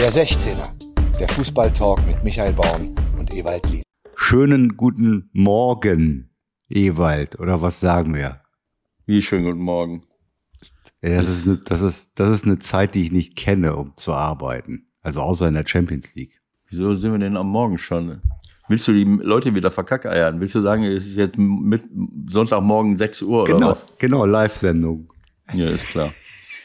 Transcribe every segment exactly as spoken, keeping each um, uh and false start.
Der sechzehner. Der Fußballtalk mit Michael Baum und Ewald Lies. Schönen guten Morgen, Ewald, oder was sagen wir? Wie schönen guten Morgen. Ja, das ist, eine, das ist, das ist eine Zeit, die ich nicht kenne, um zu arbeiten. Also außer in der Champions League. Wieso sind wir denn am Morgen schon? Willst du die Leute wieder verkackeiern? Willst du sagen, es ist jetzt mit Sonntagmorgen sechs Uhr oder genau, was? Genau, Live-Sendung. Ja, ist klar.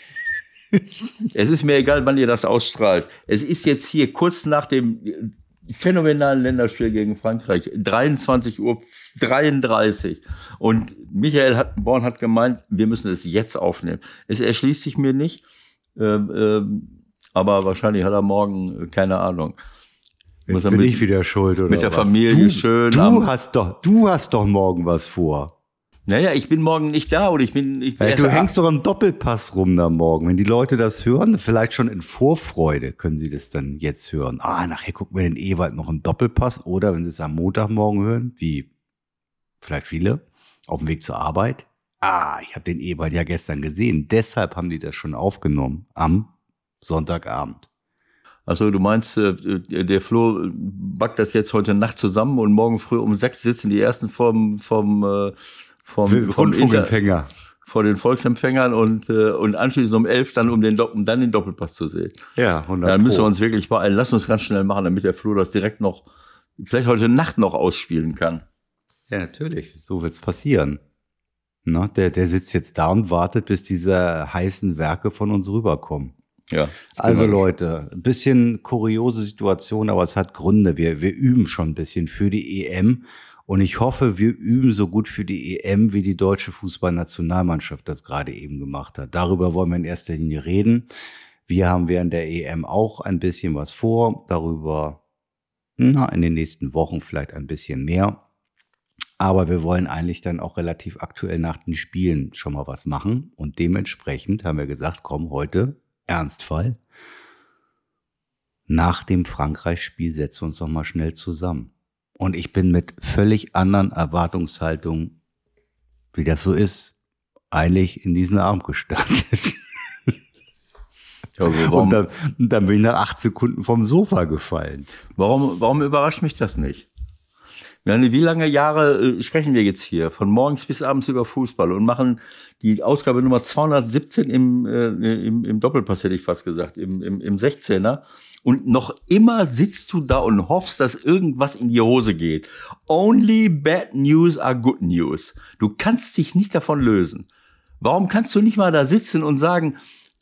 Es ist mir egal, wann ihr das ausstrahlt. Es ist jetzt hier kurz nach dem phänomenalen Länderspiel gegen Frankreich, dreiundzwanzig Uhr dreiunddreißig. Und Michael hat, Born hat gemeint, wir müssen es jetzt aufnehmen. Es erschließt sich mir nicht, äh, äh, aber wahrscheinlich hat er morgen, keine Ahnung. Jetzt muss er bin mit, ich wieder schuld, oder mit der was? Familie du, schön. Du am, hast doch, du hast doch morgen was vor. Naja, ich bin morgen nicht da oder ich bin. Ich ja, du hängst doch am Doppelpass rum da morgen. Wenn die Leute das hören, vielleicht schon in Vorfreude können sie das dann jetzt hören. Ah, nachher gucken wir den Ewald noch im Doppelpass. Oder wenn sie es am Montagmorgen hören, wie vielleicht viele, auf dem Weg zur Arbeit. Ah, ich habe den Ewald ja gestern gesehen. Deshalb haben die das schon aufgenommen am Sonntagabend. Also du meinst, der Flo backt das jetzt heute Nacht zusammen und morgen früh um sechs sitzen die ersten vom vom vom Rundfunkempfänger vor den Volksempfängern und und anschließend um elf dann um den um dann den Doppelpass zu sehen. Ja, hundert Dann müssen wir uns wirklich beeilen. Lass uns ganz schnell machen, damit der Flo das direkt noch vielleicht heute Nacht noch ausspielen kann. Ja, natürlich. So wird's passieren. Na, der der sitzt jetzt da und wartet, bis diese heißen Werke von uns rüberkommen. Ja. Also Leute, ein bisschen kuriose Situation, aber es hat Gründe. Wir, wir üben schon ein bisschen für die E M und ich hoffe, wir üben so gut für die E M, wie die deutsche Fußballnationalmannschaft das gerade eben gemacht hat. Darüber wollen wir in erster Linie reden. Wir haben während der E M auch ein bisschen was vor, darüber na, in den nächsten Wochen vielleicht ein bisschen mehr. Aber wir wollen eigentlich dann auch relativ aktuell nach den Spielen schon mal was machen und dementsprechend haben wir gesagt, komm, heute Ernstfall. Nach dem Frankreich-Spiel setzen wir uns doch mal schnell zusammen. Und ich bin mit völlig anderen Erwartungshaltungen, wie das so ist, eigentlich in diesen Abend gestartet. Also warum, und, dann, und dann bin ich nach acht Sekunden vom Sofa gefallen. Warum, warum überrascht mich das nicht? Wie lange Jahre sprechen wir jetzt hier? Von morgens bis abends über Fußball und machen die Ausgabe Nummer zweihundertsiebzehn im, äh, im, im Doppelpass, hätte ich fast gesagt, im, im, im sechzehner. Und noch immer sitzt du da und hoffst, dass irgendwas in die Hose geht. Only bad news are good news. Du kannst dich nicht davon lösen. Warum kannst du nicht mal da sitzen und sagen,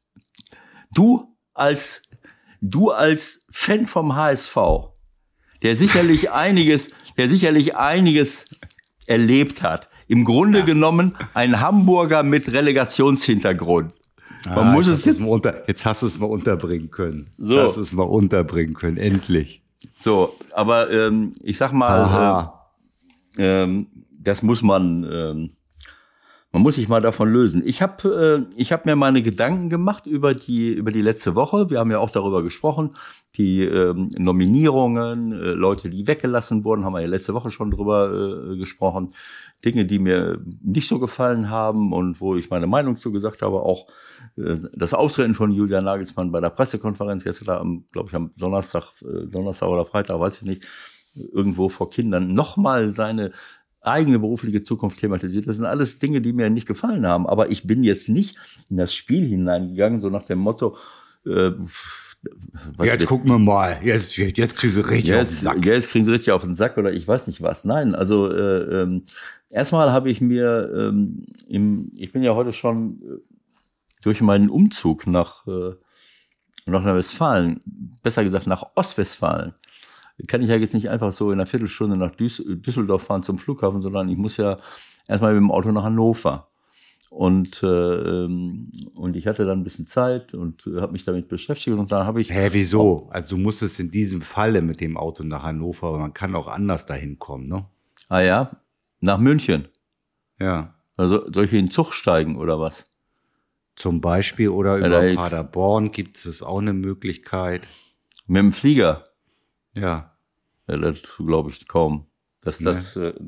du als, du als Fan vom H S V, der sicherlich einiges, der sicherlich einiges erlebt hat. Im Grunde ja. genommen ein Hamburger mit Relegationshintergrund. Man ah, muss es jetzt, mal unter, jetzt hast du es mal unterbringen können. So. Jetzt hast du es mal unterbringen können, endlich. So, aber ähm, ich sag mal, äh, ähm, das muss man, ähm, man muss sich mal davon lösen. Ich habe, äh, ich habe mir meine Gedanken gemacht über die, über die letzte Woche. Wir haben ja auch darüber gesprochen. Die ähm, Nominierungen, äh, Leute, die weggelassen wurden, haben wir ja letzte Woche schon drüber äh, gesprochen. Dinge, die mir nicht so gefallen haben und wo ich meine Meinung zu gesagt habe, auch äh, das Auftreten von Julian Nagelsmann bei der Pressekonferenz gestern, glaube ich, am Donnerstag, äh, Donnerstag oder Freitag, weiß ich nicht, irgendwo vor Kindern, nochmal seine eigene berufliche Zukunft thematisiert. Das sind alles Dinge, die mir nicht gefallen haben. Aber ich bin jetzt nicht in das Spiel hineingegangen, so nach dem Motto, äh, jetzt wir, gucken wir mal, jetzt, jetzt kriegen sie richtig jetzt, auf den Sack. Jetzt kriegen sie richtig auf den Sack oder ich weiß nicht was. Nein, also äh, ähm, erstmal habe ich mir, ähm, im, ich bin ja heute schon äh, durch meinen Umzug nach, äh, nach Westfalen, besser gesagt nach Ostwestfalen, kann ich ja jetzt nicht einfach so in einer Viertelstunde nach Düsseldorf fahren zum Flughafen, sondern ich muss ja erstmal mit dem Auto nach Hannover. Und äh, und ich hatte dann ein bisschen Zeit und äh, habe mich damit beschäftigt und dann habe ich... Hä, wieso? Also du musstest in diesem Falle mit dem Auto nach Hannover, aber man kann auch anders dahin kommen, ne? Ah ja? Nach München? Ja. Also soll ich in den Zug steigen oder was? Zum Beispiel oder ja, über Paderborn gibt es auch eine Möglichkeit. Mit dem Flieger? Ja. Ja, das glaube ich kaum. Dass das, nee. Äh, nee.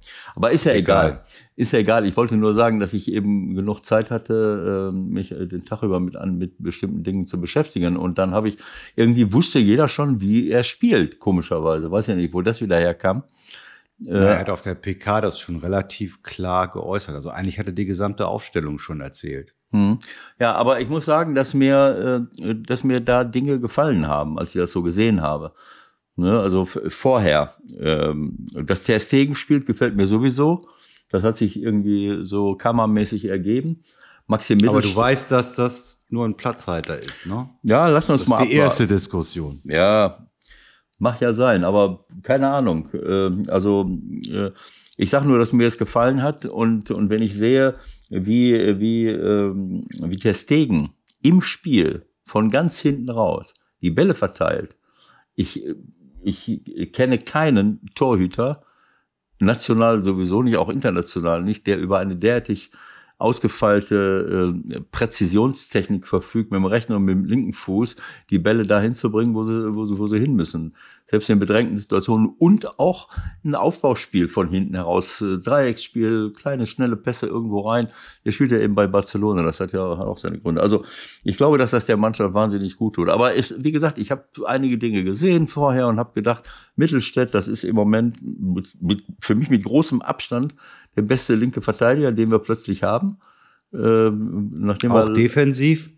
Aber ist ja egal. egal. Ist ja egal. Ich wollte nur sagen, dass ich eben genug Zeit hatte, mich den Tag über mit, an, mit bestimmten Dingen zu beschäftigen. Und dann habe ich, irgendwie wusste jeder schon, wie er spielt, komischerweise. Weiß ja nicht, wo das wieder herkam. Ja, er hat auf der P K das schon relativ klar geäußert. Also eigentlich hat er die gesamte Aufstellung schon erzählt. Hm. Ja, aber ich muss sagen, dass mir, dass mir da Dinge gefallen haben, als ich das so gesehen habe. Ne, also f- vorher. Ähm, das Ter Stegen spielt, gefällt mir sowieso. Das hat sich irgendwie so kammermäßig ergeben. Maxi Mittelstädt. Aber du weißt, dass das nur ein Platzhalter ist, ne? Ja, lass uns das mal Das ist die abwarten. erste Diskussion. Ja, mag ja sein, aber keine Ahnung. Ähm, also äh, ich sag nur, dass mir das gefallen hat. Und, und wenn ich sehe, wie, wie, ähm, wie Ter Stegen im Spiel von ganz hinten raus die Bälle verteilt, ich Ich kenne keinen Torhüter, national sowieso nicht, auch international nicht, der über eine derartig ausgefeilte äh, Präzisionstechnik verfügt, mit dem rechten und mit dem linken Fuß die Bälle dahin zu bringen, wo sie, wo sie, wo sie hin müssen. Selbst in bedrängten Situationen und auch ein Aufbauspiel von hinten heraus, äh, Dreiecksspiel, kleine, schnelle Pässe irgendwo rein. Der spielt ja eben bei Barcelona, das hat ja hat auch seine Gründe. Also ich glaube, dass das der Mannschaft wahnsinnig gut tut. Aber es, wie gesagt, ich habe einige Dinge gesehen vorher und habe gedacht, Mittelstädt, das ist im Moment mit, mit, für mich mit großem Abstand der beste linke Verteidiger, den wir plötzlich haben. Ähm, nachdem auch wir, defensiv?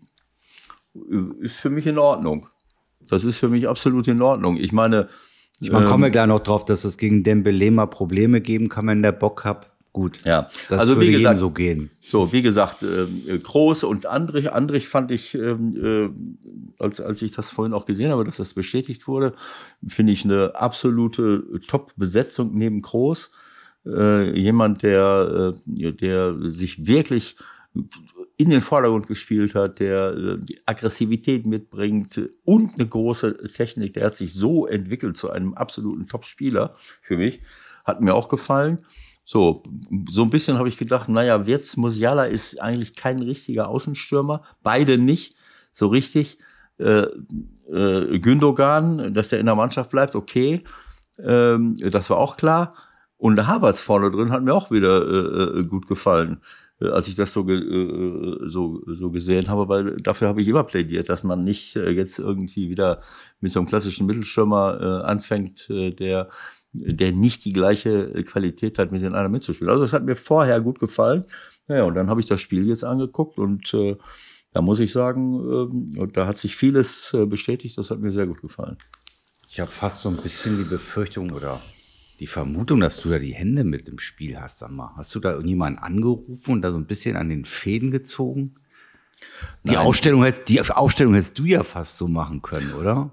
Ist für mich in Ordnung. Das ist für mich absolut in Ordnung. Ich meine, ich meine, kommen wir gleich noch drauf, dass es gegen Dembele mal Probleme geben kann, wenn der Bock hat. Gut, ja, das also würde wie gesagt, jedem so gehen. So, wie gesagt, äh, Groß und Andrich. Andrich fand ich, äh, als, als ich das vorhin auch gesehen habe, dass das bestätigt wurde, finde ich eine absolute Top-Besetzung neben Groß. Äh, jemand, der, äh, der sich wirklich in den Vordergrund gespielt hat, der äh, die Aggressivität mitbringt und eine große Technik. Der hat sich so entwickelt zu einem absoluten Top-Spieler für mich. Hat mir auch gefallen. So, so ein bisschen habe ich gedacht, naja, Wirtz, Musiala ist eigentlich kein richtiger Außenstürmer. Beide nicht so richtig. Äh, äh, Gündogan, dass der in der Mannschaft bleibt, okay. Ähm, das war auch klar. Und der Havertz vorne drin hat mir auch wieder äh, gut gefallen, äh, als ich das so, ge- äh, so, so gesehen habe, weil dafür habe ich immer plädiert, dass man nicht äh, jetzt irgendwie wieder mit so einem klassischen Mittelstürmer äh, anfängt, äh, der der nicht die gleiche Qualität hat, mit den anderen mitzuspielen. Also das hat mir vorher gut gefallen. Naja, und dann habe ich das Spiel jetzt angeguckt und äh, da muss ich sagen, äh, und da hat sich vieles äh, bestätigt, das hat mir sehr gut gefallen. Ich habe fast so ein bisschen die Befürchtung oder die Vermutung, dass du da die Hände mit im Spiel hast. Sag mal, hast du da irgendjemanden angerufen und da so ein bisschen an den Fäden gezogen? Die Aufstellung, hätt, die Aufstellung hättest du ja fast so machen können, oder?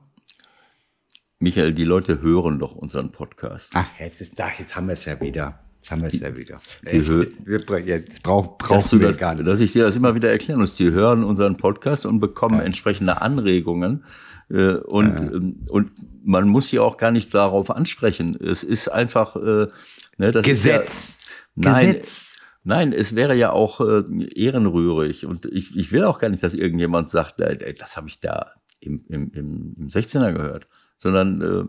Michael, die Leute hören doch unseren Podcast. Ach, jetzt, ist, ach, jetzt haben wir es ja wieder. Jetzt haben wir es Die, ja wieder. Die jetzt, hö- wir, jetzt brauch, brauchen wir das, gar nicht. Dass ich dir das immer wieder erklären muss. Die hören unseren Podcast und bekommen ja. entsprechende Anregungen. Äh, und, ja. ähm, und man muss sie auch gar nicht darauf ansprechen. Es ist einfach äh, ne, das Gesetz. Ist ja, nein, Gesetz. Nein, es wäre ja auch äh, ehrenrührig. Und ich, ich will auch gar nicht, dass irgendjemand sagt, äh, das habe ich da im, im, im, im sechzehner gehört. Sondern äh,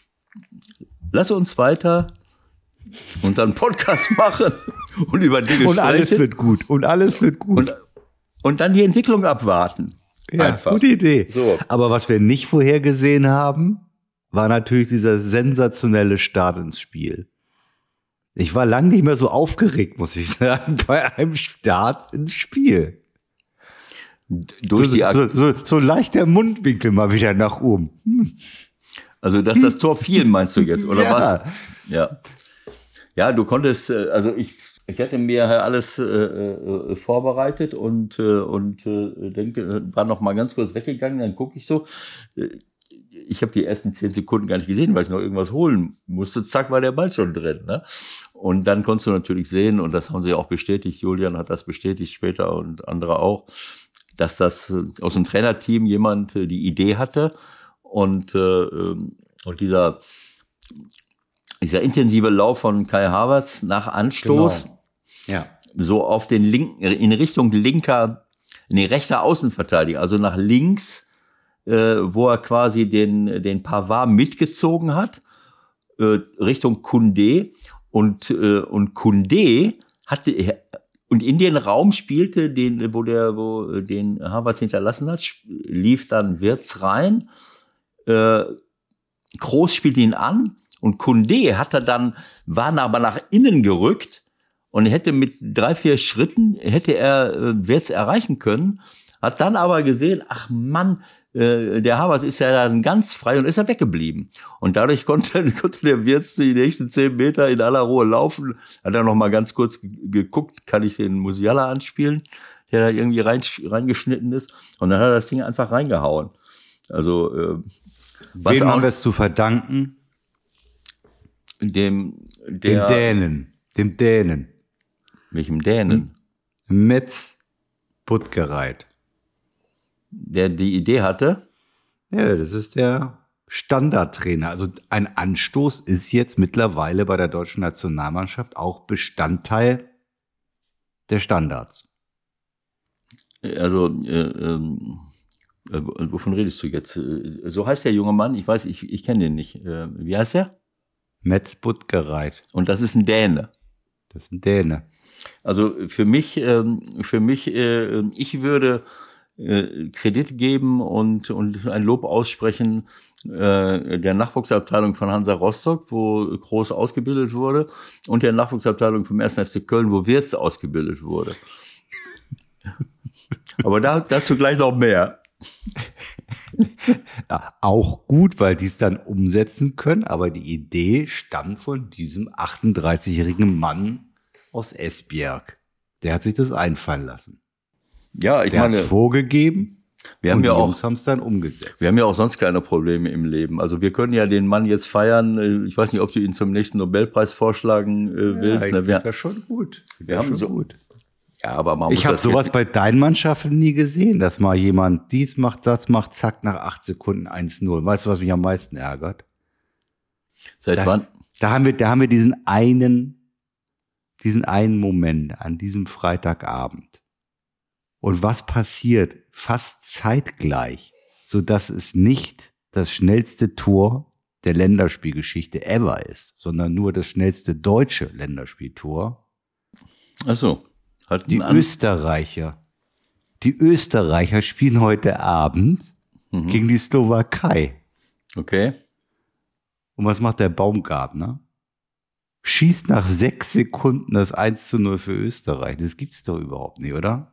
lass uns weiter und dann Podcast machen und über Dinge und sprechen. Und alles wird gut. Und alles wird gut. Und, und dann die Entwicklung abwarten. Ja, einfach. Gute Idee. So. Aber was wir nicht vorhergesehen haben, war natürlich dieser sensationelle Start ins Spiel. Ich war lange nicht mehr so aufgeregt, muss ich sagen, bei einem Start ins Spiel. Durch so, die so, so, so leicht der Mundwinkel mal wieder nach oben. Hm. Also, dass das Tor fiel, meinst du jetzt, oder ja. was? Ja. Ja, du konntest, also ich, ich hatte mir alles äh, äh, vorbereitet und, äh, und äh, denke, war noch mal ganz kurz weggegangen, dann gucke ich so. Ich habe die ersten zehn Sekunden gar nicht gesehen, weil ich noch irgendwas holen musste. Zack, war der Ball schon drin. Ne? Und dann konntest du natürlich sehen, und das haben sie auch bestätigt, Julian hat das bestätigt später und andere auch, dass das aus dem Trainerteam jemand die Idee hatte. Und, äh, und dieser, dieser intensive Lauf von Kai Havertz nach Anstoß, genau. Ja. so auf den linken, in Richtung linker, nee, rechter Außenverteidiger, also nach links, äh, wo er quasi den, den Pavard mitgezogen hat, äh, Richtung Koundé. Und, äh, und Koundé hatte, und in den Raum spielte, den, wo der, wo den Havertz hinterlassen hat, lief dann Wirtz rein, äh, Kroos spielte ihn an und Koundé hat er dann, war aber nach innen gerückt und hätte mit drei, vier Schritten, hätte er äh, Wirtz erreichen können, hat dann aber gesehen, ach Mann, äh, der Havertz ist ja dann ganz frei und ist er weggeblieben. Und dadurch konnte, konnte der Wirtz die nächsten zehn Meter in aller Ruhe laufen, hat er noch mal ganz kurz geguckt, kann ich den Musiala anspielen, der da irgendwie rein, reingeschnitten ist und dann hat er das Ding einfach reingehauen. Also, äh, Was Wem haben wir es zu verdanken? Dem, der, dem Dänen. Dem Dänen. Welchem Dänen? Metz Budgereit. Der die Idee hatte? Ja, das ist der Standardtrainer. Also ein Anstoß ist jetzt mittlerweile bei der deutschen Nationalmannschaft auch Bestandteil der Standards. Also, äh, ähm, wovon redest du jetzt? So heißt der junge Mann, ich weiß, ich, ich kenne den nicht. Wie heißt der? Metz Budgereit. Und das ist ein Däne. Das ist ein Däne. Also für mich, für mich, ich würde Kredit geben und, und ein Lob aussprechen der Nachwuchsabteilung von Hansa Rostock, wo Kroos ausgebildet wurde, und der Nachwuchsabteilung vom ersten F C Köln, wo Wirtz ausgebildet wurde. Aber da, dazu gleich noch mehr. Ja, auch gut, weil die es dann umsetzen können, aber die Idee stammt von diesem achtunddreißigjährigen Mann aus Esbjerg. Der hat sich das einfallen lassen. Ja, ich Der meine, hat es vorgegeben, wir haben und ja die auch, Jungs haben es dann umgesetzt. wir haben ja auch sonst keine Probleme im Leben. Also wir können ja den Mann jetzt feiern. Ich weiß nicht, ob du ihn zum nächsten Nobelpreis vorschlagen äh, willst. Ja, Na, wir, das schon gut. wir haben schon so gut. Ja, aber man muss Ich habe das sowas jetzt, bei deinen Mannschaften nie gesehen, dass mal jemand dies macht, das macht, zack, nach acht Sekunden eins null. Weißt du, was mich am meisten ärgert? Seit da, wann? Da haben wir, da haben wir diesen einen, diesen einen Moment an diesem Freitagabend. Und was passiert? Fast zeitgleich, sodass es nicht das schnellste Tor der Länderspielgeschichte ever ist, sondern nur das schnellste deutsche Länderspieltor. Ach so. Halt Die Österreicher. Die Österreicher spielen heute Abend mhm. gegen die Slowakei. Okay. Und was macht der Baumgartner? Schießt nach sechs Sekunden das eins zu null für Österreich. Das gibt's doch überhaupt nicht, oder?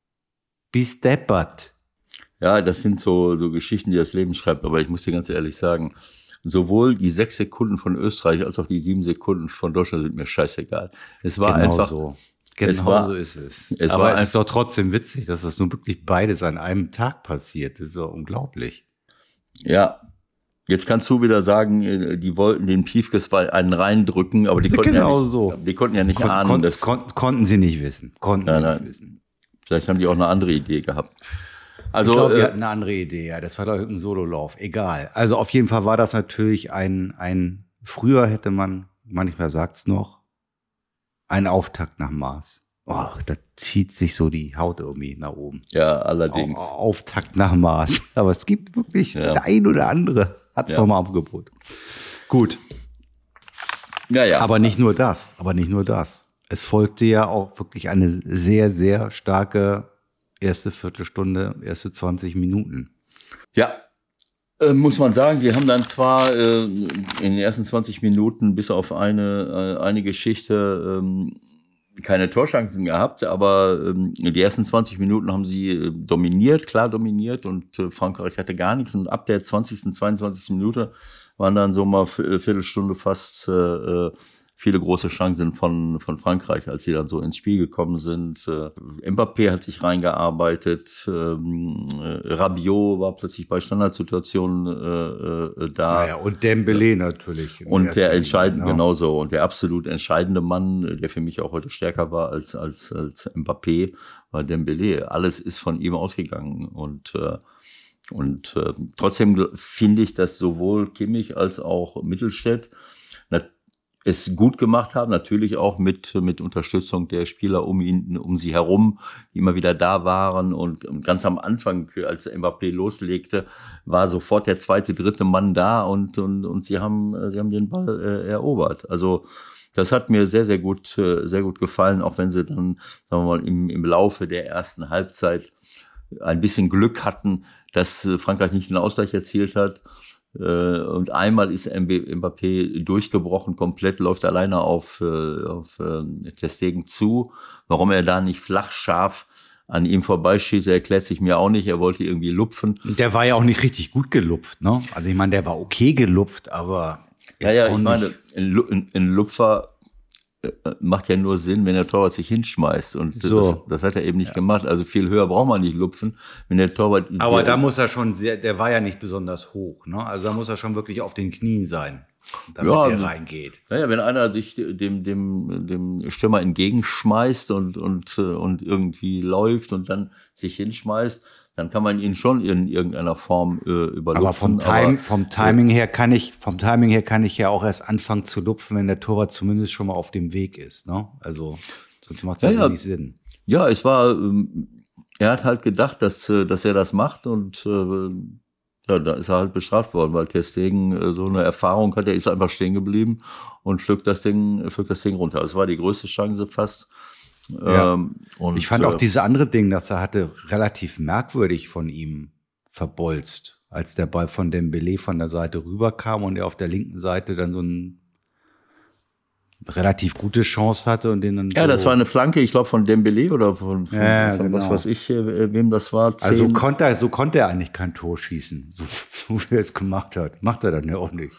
Bis deppert. Ja, das sind so, so Geschichten, die das Leben schreibt. Aber ich muss dir ganz ehrlich sagen, sowohl die sechs Sekunden von Österreich als auch die sieben Sekunden von Deutschland sind mir scheißegal. Es war genau einfach so. Genau es war, so ist es. es Aber war es ein, ist doch trotzdem witzig, dass das nun wirklich beides an einem Tag passiert. Das ist doch unglaublich. Ja, jetzt kannst du wieder sagen, die wollten den Piefkes einen reindrücken, aber die konnten, genau ja, nicht, so. die konnten ja nicht Kon ahnen. kon dass, kon konnten sie nicht wissen. Konnten nein, sie nein. nicht wissen. Vielleicht haben die auch eine andere Idee gehabt. Also, ich glaube, äh, wir hatten eine andere Idee. Ja, das war doch irgendein Sololauf. Egal. Also auf jeden Fall war das natürlich ein, ein früher hätte man, manchmal sagt's noch, ein Auftakt nach Mars. Oh, da zieht sich so die Haut irgendwie nach oben. Ja, allerdings. Au- Auftakt nach Mars. Aber es gibt wirklich, Ja. der ein oder andere hat es Ja. doch mal aufgebot. Gut. Ja, ja. Aber nicht nur das. Aber nicht nur das. Es folgte ja auch wirklich eine sehr, sehr starke erste Viertelstunde, erste zwanzig Minuten. Ja, äh, muss man sagen, die haben dann zwar äh, in den ersten zwanzig Minuten bis auf eine, äh, eine Geschichte ähm, keine Torchancen gehabt, aber ähm, die ersten zwanzig Minuten haben sie äh, dominiert, klar dominiert, und äh, Frankreich hatte gar nichts, und ab der zwanzigsten, zweiundzwanzigsten Minute waren dann so mal v- Viertelstunde fast äh, viele große Chancen von, von Frankreich, als sie dann so ins Spiel gekommen sind. Äh, Mbappé hat sich reingearbeitet, ähm, äh, Rabiot war plötzlich bei Standardsituationen äh, äh, da. Naja, und Dembélé natürlich. im Und ersten der Linie, entscheidende, genau. genauso, und der absolut entscheidende Mann, der für mich auch heute stärker war als, als, als Mbappé, war Dembélé. Alles ist von ihm ausgegangen, und, äh, und äh, trotzdem finde ich, dass sowohl Kimmich als auch Mittelstädt es gut gemacht haben, natürlich auch mit mit Unterstützung der Spieler um ihn, um sie herum, die immer wieder da waren, und ganz am Anfang, als Mbappé loslegte, war sofort der zweite, dritte Mann da, und und und sie haben sie haben den Ball äh, erobert. Also Das hat mir sehr, sehr gut, sehr gut gefallen, auch wenn sie dann, sagen wir mal, im, im Laufe der ersten Halbzeit ein bisschen Glück hatten, dass Frankreich nicht den Ausgleich erzielt hat. Und einmal ist Mbappé durchgebrochen, komplett, läuft alleine auf, auf Ter Stegen zu. Warum er da nicht flach scharf an ihm vorbeischießt, erklärt sich mir auch nicht. Er wollte irgendwie lupfen. Der war ja auch nicht richtig gut gelupft, ne? Also ich meine, der war okay gelupft, aber ja, ja, ich meine, ein, ein Lupfer macht ja nur Sinn, wenn der Torwart sich hinschmeißt. Und so. das, das hat er eben nicht ja. gemacht. Also viel höher braucht man nicht lupfen, wenn der Torwart. Aber der, da muss er schon sehr, der war ja nicht besonders hoch, ne? Also da muss er schon wirklich auf den Knien sein, damit ja, er reingeht. Naja, wenn einer sich dem, dem, dem Stürmer entgegenschmeißt und, und, und irgendwie läuft und dann sich hinschmeißt, dann kann man ihn schon in irgendeiner Form äh, überlupfen. Aber vom, Time, aber vom Timing her kann ich, vom Timing her kann ich ja auch erst anfangen zu lupfen, wenn der Torwart zumindest schon mal auf dem Weg ist, ne? Also, sonst macht es ja, ja nicht Sinn. Ja, es war, ähm, er hat halt gedacht, dass, dass er das macht und, äh, ja, da ist er halt bestraft worden, weil Ter Stegen äh, so eine Erfahrung hat, er ist einfach stehen geblieben und pflückt das Ding, pflückt das Ding runter. Das war die größte Chance fast. Ja. Ähm, und, ich fand auch äh, diese andere Ding, das er hatte, relativ merkwürdig von ihm verbolzt, als der Ball von Dembélé von der Seite rüberkam und er auf der linken Seite dann so eine relativ gute Chance hatte und den dann ja, so das war eine Flanke, ich glaube von Dembélé oder von, von, ja, von genau. was weiß ich, wem das war. zehn. Also konnte er, so konnte er eigentlich kein Tor schießen, so, so wie er es gemacht hat. Macht er dann ja auch nicht.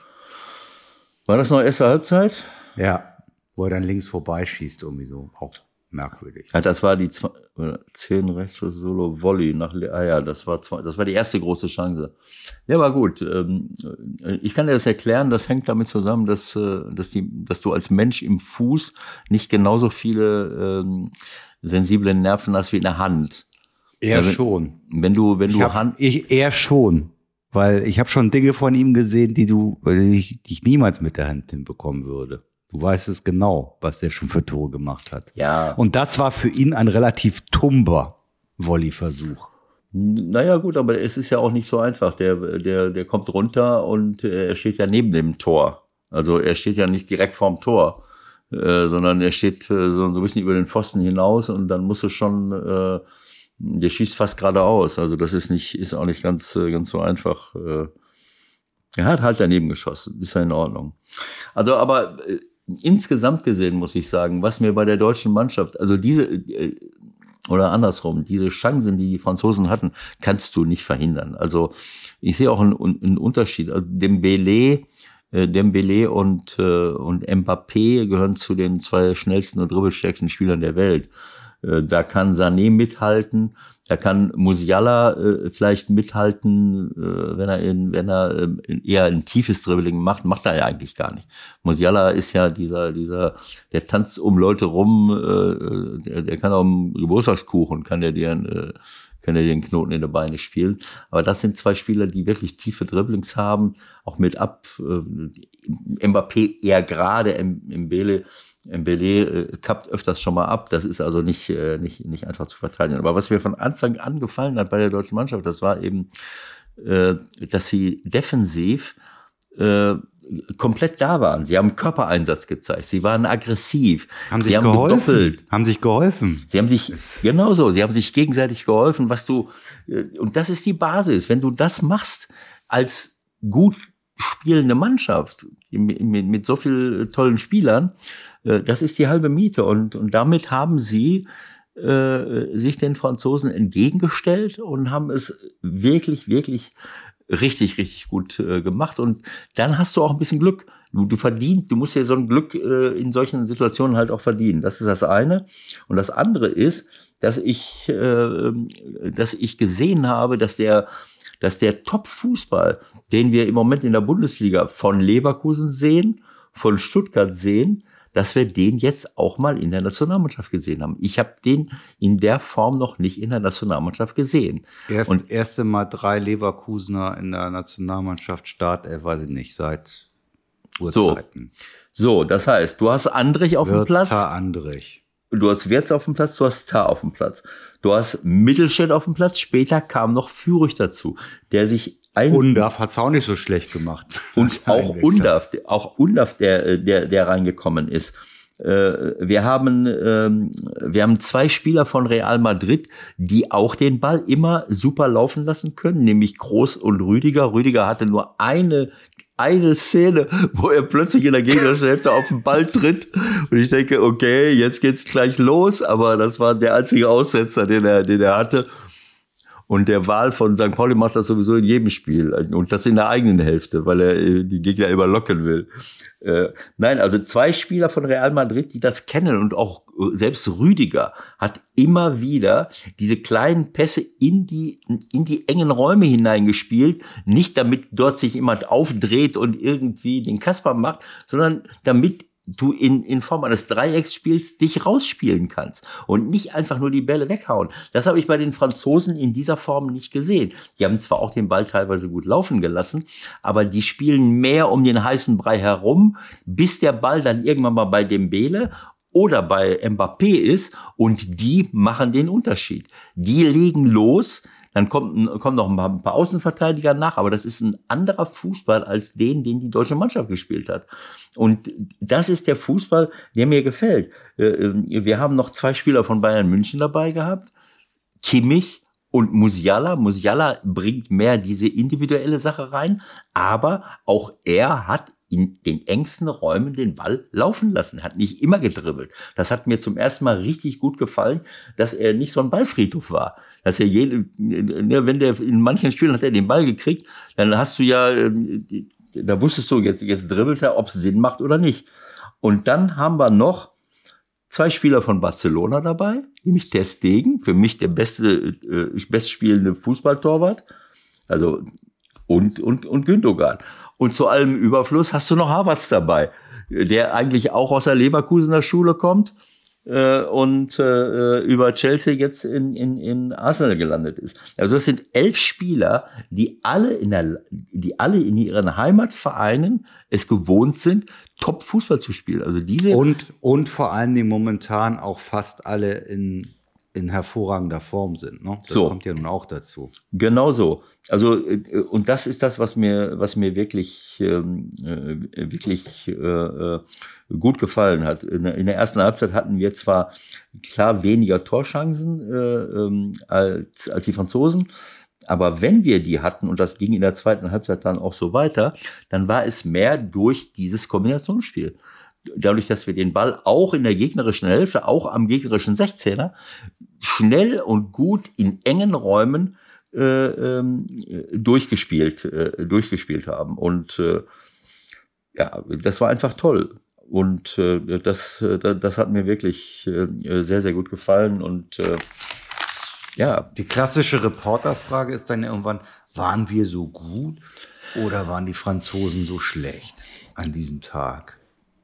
War das noch erste Halbzeit? Ja, wo er dann links vorbeischießt, irgendwie so, auch merkwürdig. Ja, das war die zwei, zehn rechts Solo Volley nach, ah ja, das war zwei, das war die erste große Chance. Ja, war gut. Ich kann dir das erklären, das hängt damit zusammen, dass, dass die, dass du als Mensch im Fuß nicht genauso viele ähm, sensible Nerven hast wie in der Hand. Eher also, schon. Wenn du, wenn ich du hab, Hand. Ich eher schon. Weil ich habe schon Dinge von ihm gesehen, die du, die ich, die ich niemals mit der Hand hinbekommen würde. Du weißt es genau, was der schon für Tore gemacht hat. Ja. Und das war für ihn ein relativ tumber Volley-Versuch. Naja, gut, aber es ist ja auch nicht so einfach. Der, der, der kommt runter und er steht ja neben dem Tor. Also er steht ja nicht direkt vorm Tor, äh, sondern er steht äh, so, so ein bisschen über den Pfosten hinaus und dann musst du schon, äh, der schießt fast geradeaus. Also das ist nicht, ist auch nicht ganz, ganz so einfach. Äh, er hat halt daneben geschossen, ist ja in Ordnung. Also, aber äh, insgesamt gesehen muss ich sagen, was mir bei der deutschen Mannschaft, also diese, äh, oder andersrum, diese Chancen, die die Franzosen hatten, kannst du nicht verhindern. Also ich sehe auch einen, einen Unterschied. Also Dembélé, äh, Dembélé und, äh, und Mbappé gehören zu den zwei schnellsten und dribbelstärksten Spielern der Welt. Äh, da kann Sané mithalten. Da kann Musiala äh, vielleicht mithalten, äh, wenn er in, wenn er äh, eher ein tiefes Dribbling macht, macht er ja eigentlich gar nicht. Musiala ist ja dieser, dieser, der tanzt um Leute rum, äh, der, der kann auch im Geburtstagskuchen, kann der dir, äh, kann der dir einen Knoten in die Beine spielen. Aber das sind zwei Spieler, die wirklich tiefe Dribblings haben, auch mit ab, äh, Mbappé eher gerade, Mbele, Mbele äh, kappt öfters schon mal ab. Das ist also nicht, äh, nicht, nicht einfach zu verteidigen. Aber was mir von Anfang an gefallen hat bei der deutschen Mannschaft, das war eben, äh, dass sie defensiv äh, komplett da waren. Sie haben Körpereinsatz gezeigt. Sie waren aggressiv. Haben sie sich haben geholfen. gedoppelt. Haben sich geholfen. Sie haben sich, genauso, sie haben sich gegenseitig geholfen, was du, äh, und das ist die Basis. Wenn du das machst als gut spielende Mannschaft mit, mit, mit so vielen tollen Spielern, das ist die halbe Miete und, und damit haben sie äh, sich den Franzosen entgegengestellt und haben es wirklich, wirklich richtig, richtig gut äh, gemacht. Und dann hast du auch ein bisschen Glück. Du, du verdienst, du musst ja so ein Glück äh, in solchen Situationen halt auch verdienen. Das ist das eine. Und das andere ist, dass ich, äh, dass ich gesehen habe, dass der dass der Top-Fußball, den wir im Moment in der Bundesliga von Leverkusen sehen, von Stuttgart sehen, dass wir den jetzt auch mal in der Nationalmannschaft gesehen haben. Ich habe den in der Form noch nicht in der Nationalmannschaft gesehen. Erst, und erste Mal drei Leverkusener in der Nationalmannschaft Startelf, weiß ich nicht, seit Urzeiten. So, so das heißt, du hast Andrich auf dem Platz. Tar Andrich. Du hast Wirtz auf dem Platz, du hast Tar auf dem Platz. Du hast Mittelstädt auf dem Platz, später kam noch Führig dazu, der sich Undav hat es auch nicht so schlecht gemacht. Und auch Undav, auch Undav, der, der, der reingekommen ist. Wir haben, wir haben zwei Spieler von Real Madrid, die auch den Ball immer super laufen lassen können, nämlich Kroos und Rüdiger. Rüdiger hatte nur eine eine Szene, wo er plötzlich in der gegnerischen Hälfte auf den Ball tritt. Und ich denke, okay, jetzt geht's gleich los. Aber das war der einzige Aussetzer, den er, den er hatte. Und der Wahl von Sankt Pauli macht das sowieso in jedem Spiel. Und das in der eigenen Hälfte, weil er die Gegner immer locken will. Äh, nein, also zwei Spieler von Real Madrid, die das kennen. Und auch selbst Rüdiger hat immer wieder diese kleinen Pässe in die, in die engen Räume hineingespielt. Nicht damit dort sich jemand aufdreht und irgendwie den Kasper macht, sondern damit du in, in Form eines Dreiecksspiels dich rausspielen kannst und nicht einfach nur die Bälle weghauen. Das habe ich bei den Franzosen in dieser Form nicht gesehen. Die haben zwar auch den Ball teilweise gut laufen gelassen, aber die spielen mehr um den heißen Brei herum, bis der Ball dann irgendwann mal bei Dembele oder bei Mbappé ist und die machen den Unterschied. Die legen los. Dann kommt, kommen noch ein paar Außenverteidiger nach, aber das ist ein anderer Fußball als den, den die deutsche Mannschaft gespielt hat. Und das ist der Fußball, der mir gefällt. Wir haben noch zwei Spieler von Bayern München dabei gehabt, Kimmich und Musiala. Musiala bringt mehr diese individuelle Sache rein, aber auch er hat in den engsten Räumen den Ball laufen lassen, hat nicht immer gedribbelt. Das hat mir zum ersten Mal richtig gut gefallen, dass er nicht so ein Ballfriedhof war. Dass er jede, wenn der in manchen Spielen hat er den Ball gekriegt, dann hast du ja, da wusstest du, jetzt, jetzt dribbelt er, ob es Sinn macht oder nicht. Und dann haben wir noch zwei Spieler von Barcelona dabei, nämlich Ter Stegen, für mich der beste, äh, bestspielende Fußballtorwart, also und, und, und Gündogan. Und zu allem Überfluss hast du noch Havertz dabei, der eigentlich auch aus der Leverkusener Schule kommt äh, und äh, über Chelsea jetzt in, in, in Arsenal gelandet ist. Also das sind elf Spieler, die alle in der, die alle in ihren Heimatvereinen es gewohnt sind, Top-Fußball zu spielen. Also diese und und vor allen Dingen momentan auch fast alle in in hervorragender Form sind, ne? Das so. Kommt ja nun auch dazu. Genau so. Also und das ist das, was mir was mir wirklich ähm, äh, wirklich äh, gut gefallen hat. In der, in der ersten Halbzeit hatten wir zwar klar weniger Torchancen äh, ähm, als als die Franzosen, aber wenn wir die hatten, und das ging in der zweiten Halbzeit dann auch so weiter, dann war es mehr durch dieses Kombinationsspiel. Dadurch, dass wir den Ball auch in der gegnerischen Hälfte, auch am gegnerischen sechzehner, schnell und gut in engen Räumen äh, ähm, durchgespielt, äh, durchgespielt haben. Und äh, ja, das war einfach toll. Und äh, das, äh, das hat mir wirklich äh, sehr, sehr gut gefallen. Und äh, ja. Die klassische Reporterfrage ist dann irgendwann, waren wir so gut oder waren die Franzosen so schlecht an diesem Tag?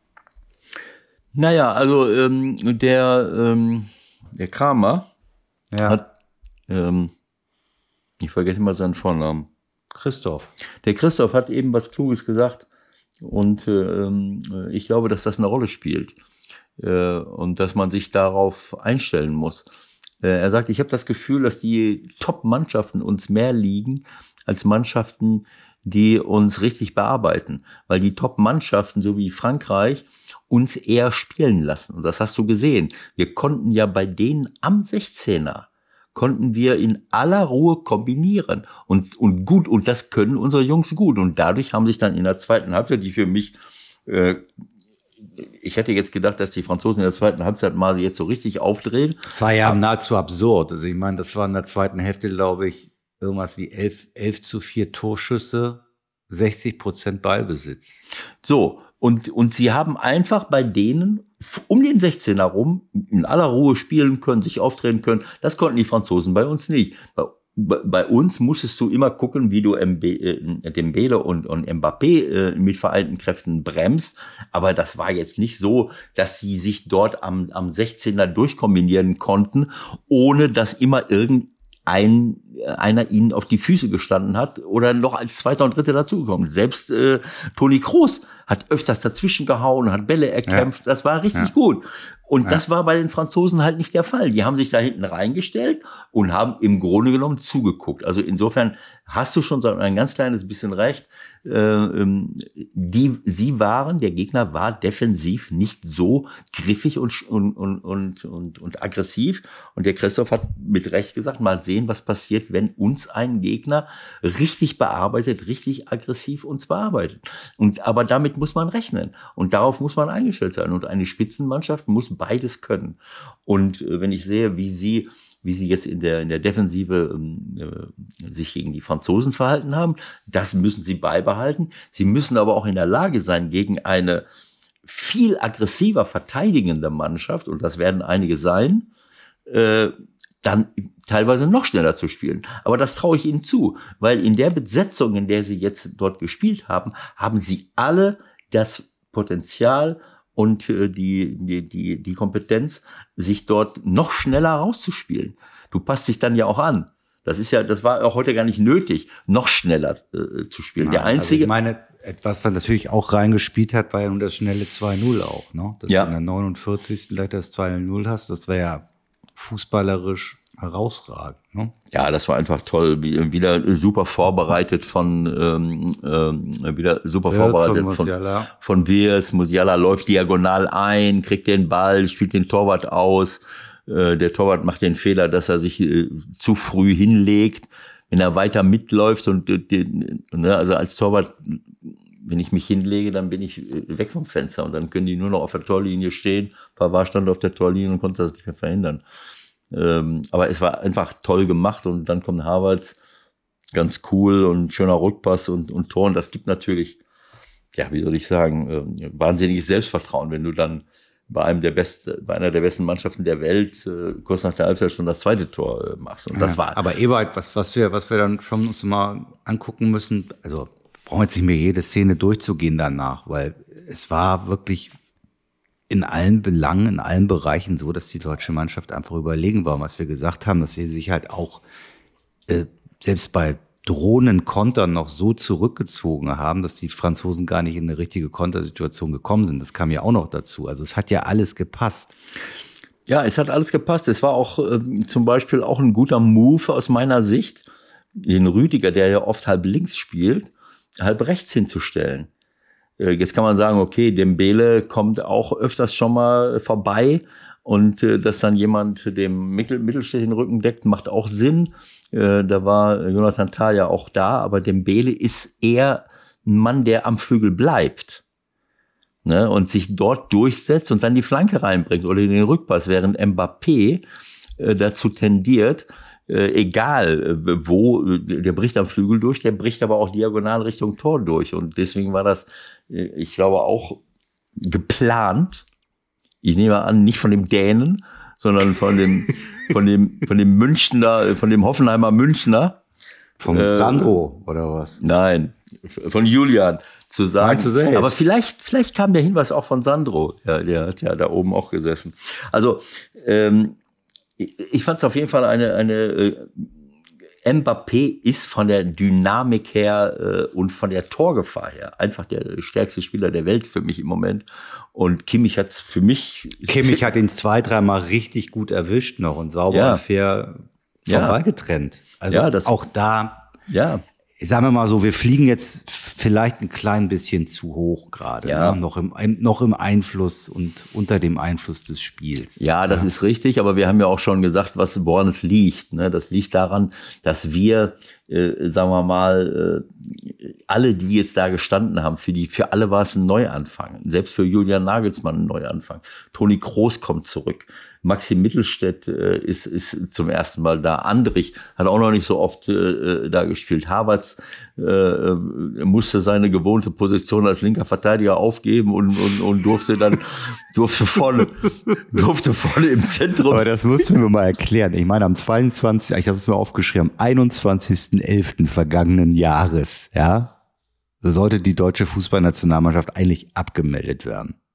Naja, also ähm, der, ähm, der Kramer ja. hat, ähm, ich vergesse mal seinen Vornamen. Christoph. Der Christoph hat eben was Kluges gesagt und ähm, ich glaube, dass das eine Rolle spielt äh, und dass man sich darauf einstellen muss. Äh, er sagt, ich habe das Gefühl, dass die Top-Mannschaften uns mehr liegen als Mannschaften, die uns richtig bearbeiten, weil die Top-Mannschaften, so wie Frankreich, uns eher spielen lassen. Und das hast du gesehen. Wir konnten ja bei denen am sechzehner, konnten wir in aller Ruhe kombinieren. Und, und gut, und das können unsere Jungs gut. Und dadurch haben sich dann in der zweiten Halbzeit, die für mich, äh, ich hätte jetzt gedacht, dass die Franzosen in der zweiten Halbzeit mal jetzt so richtig aufdrehen. Das war ja nahezu absurd. Also ich meine, das war in der zweiten Hälfte, glaube ich, irgendwas wie elf, elf zu vier Torschüsse, sechzig Prozent Ballbesitz. So, und, und sie haben einfach bei denen um den sechzehner rum in aller Ruhe spielen können, sich auftreten können. Das konnten die Franzosen bei uns nicht. Bei, bei uns musstest du immer gucken, wie du Dembele und, und Mbappé äh, mit vereinten Kräften bremst. Aber das war jetzt nicht so, dass sie sich dort am, am sechzehner durchkombinieren konnten, ohne dass immer irgendein einer ihnen auf die Füße gestanden hat oder noch als Zweiter und Dritter dazugekommen. Selbst äh, Toni Kroos hat öfters dazwischen gehauen, hat Bälle erkämpft. Ja. Das war richtig ja. gut. Und ja. das war bei den Franzosen halt nicht der Fall. Die haben sich da hinten reingestellt und haben im Grunde genommen zugeguckt. Also insofern hast du schon so ein ganz kleines bisschen recht. Äh, die, sie waren, der Gegner war defensiv nicht so griffig und, und, und, und, und, und aggressiv. Und der Christoph hat mit Recht gesagt, mal sehen, was passiert, wenn uns ein Gegner richtig bearbeitet, richtig aggressiv uns bearbeitet. Und, aber damit muss man rechnen. Und darauf muss man eingestellt sein. Und eine Spitzenmannschaft muss beides können. Und äh, wenn ich sehe, wie sie wie sie jetzt in der in der Defensive äh, sich gegen die Franzosen verhalten haben, das müssen sie beibehalten. Sie müssen aber auch in der Lage sein, gegen eine viel aggressiver verteidigende Mannschaft, und das werden einige sein, äh, dann teilweise noch schneller zu spielen. Aber das traue ich ihnen zu, weil in der Besetzung, in der sie jetzt dort gespielt haben, haben sie alle das Potenzial und die, die, die, die Kompetenz, sich dort noch schneller rauszuspielen. Du passt dich dann ja auch an. Das ist ja, das war auch heute gar nicht nötig, noch schneller äh, zu spielen. Ja, der einzige. Also ich meine, etwas, was natürlich auch reingespielt hat, war ja nun das schnelle zwei null auch, ne? Dass ja. du in der neunundvierzigsten gleich das zwei null hast, das wäre ja fußballerisch herausragend, ne? Ja, das war einfach toll. Wieder super vorbereitet von, ähm, ähm, wieder super Wirtz vorbereitet von, von Wirtz. Musiala läuft diagonal ein, kriegt den Ball, spielt den Torwart aus. Äh, der Torwart macht den Fehler, dass er sich äh, zu früh hinlegt. Wenn er weiter mitläuft und, äh, ne, also als Torwart, wenn ich mich hinlege, dann bin ich weg vom Fenster und dann können die nur noch auf der Torlinie stehen. Pavard stand auf der Torlinie und konnte das nicht mehr verhindern. Ähm, aber es war einfach toll gemacht und dann kommt Havertz, ganz cool und schöner Rückpass und, und Tor. Und das gibt natürlich, ja, wie soll ich sagen, äh, wahnsinniges Selbstvertrauen, wenn du dann bei einem der besten, bei einer der besten Mannschaften der Welt äh, kurz nach der Halbzeit schon das zweite Tor äh, machst. Und das ja, war. Aber Ewald, was, was wir, was wir dann schon uns mal angucken müssen, also brauchen wir jetzt nicht mehr jede Szene durchzugehen danach, weil es war wirklich in allen Belangen, in allen Bereichen so, dass die deutsche Mannschaft einfach überlegen war. Und was wir gesagt haben, dass sie sich halt auch äh, selbst bei Drohnenkontern noch so zurückgezogen haben, dass die Franzosen gar nicht in eine richtige Kontersituation gekommen sind. Das kam ja auch noch dazu. Also es hat ja alles gepasst. Ja, es hat alles gepasst. Es war auch äh, zum Beispiel auch ein guter Move aus meiner Sicht, den Rüdiger, der ja oft halb links spielt, halb rechts hinzustellen. Jetzt kann man sagen, okay, Dembele kommt auch öfters schon mal vorbei und äh, dass dann jemand dem Mittel, Mittelstich den Rücken deckt, macht auch Sinn. Äh, da war Jonathan Tah ja auch da, aber Dembele ist eher ein Mann, der am Flügel bleibt, ne, und sich dort durchsetzt und dann die Flanke reinbringt oder den Rückpass, während Mbappé äh, dazu tendiert, Äh, egal äh, wo, der bricht am Flügel durch, der bricht aber auch diagonal Richtung Tor durch. Und deswegen war das, äh, ich glaube, auch geplant. Ich nehme an, nicht von dem Dänen, sondern von dem, von dem, von dem Münchner, von dem Hoffenheimer Münchner. Vom äh, Sandro oder was? Nein, von Julian zu sagen. Aber vielleicht, vielleicht kam der Hinweis auch von Sandro. Ja, der hat ja da oben auch gesessen. Also, ähm, ich fand es auf jeden Fall eine, eine äh, Mbappé ist von der Dynamik her äh, und von der Torgefahr her einfach der stärkste Spieler der Welt für mich im Moment. Und Kimmich hat's für mich... Kimmich hat ihn zwei, dreimal richtig gut erwischt noch und sauber ja. und fair vorbeigetrennt. Also ja, das, auch da... Ja. Sagen wir mal so, wir fliegen jetzt vielleicht ein klein bisschen zu hoch gerade, ja. ne? noch im noch im Einfluss und unter dem Einfluss des Spiels. Ja, das ja. ist richtig, aber wir haben ja auch schon gesagt, was woran es liegt. Ne? Das liegt daran, dass wir, äh, sagen wir mal, äh, alle, die jetzt da gestanden haben, für die, für alle war es ein Neuanfang. Selbst für Julian Nagelsmann ein Neuanfang. Toni Kroos kommt zurück. Maxi Mittelstädt äh, ist, ist zum ersten Mal da. Andrich hat auch noch nicht so oft äh, da gespielt. Havertz äh, musste seine gewohnte Position als linker Verteidiger aufgeben und, und, und durfte dann durfte vorne durfte vorne im Zentrum. Aber das musst du mir mal erklären. Ich meine, am zweiundzwanzigsten ich habe es mir aufgeschrieben, am einundzwanzigsten elften vergangenen Jahres, ja, sollte die deutsche Fußballnationalmannschaft eigentlich abgemeldet werden.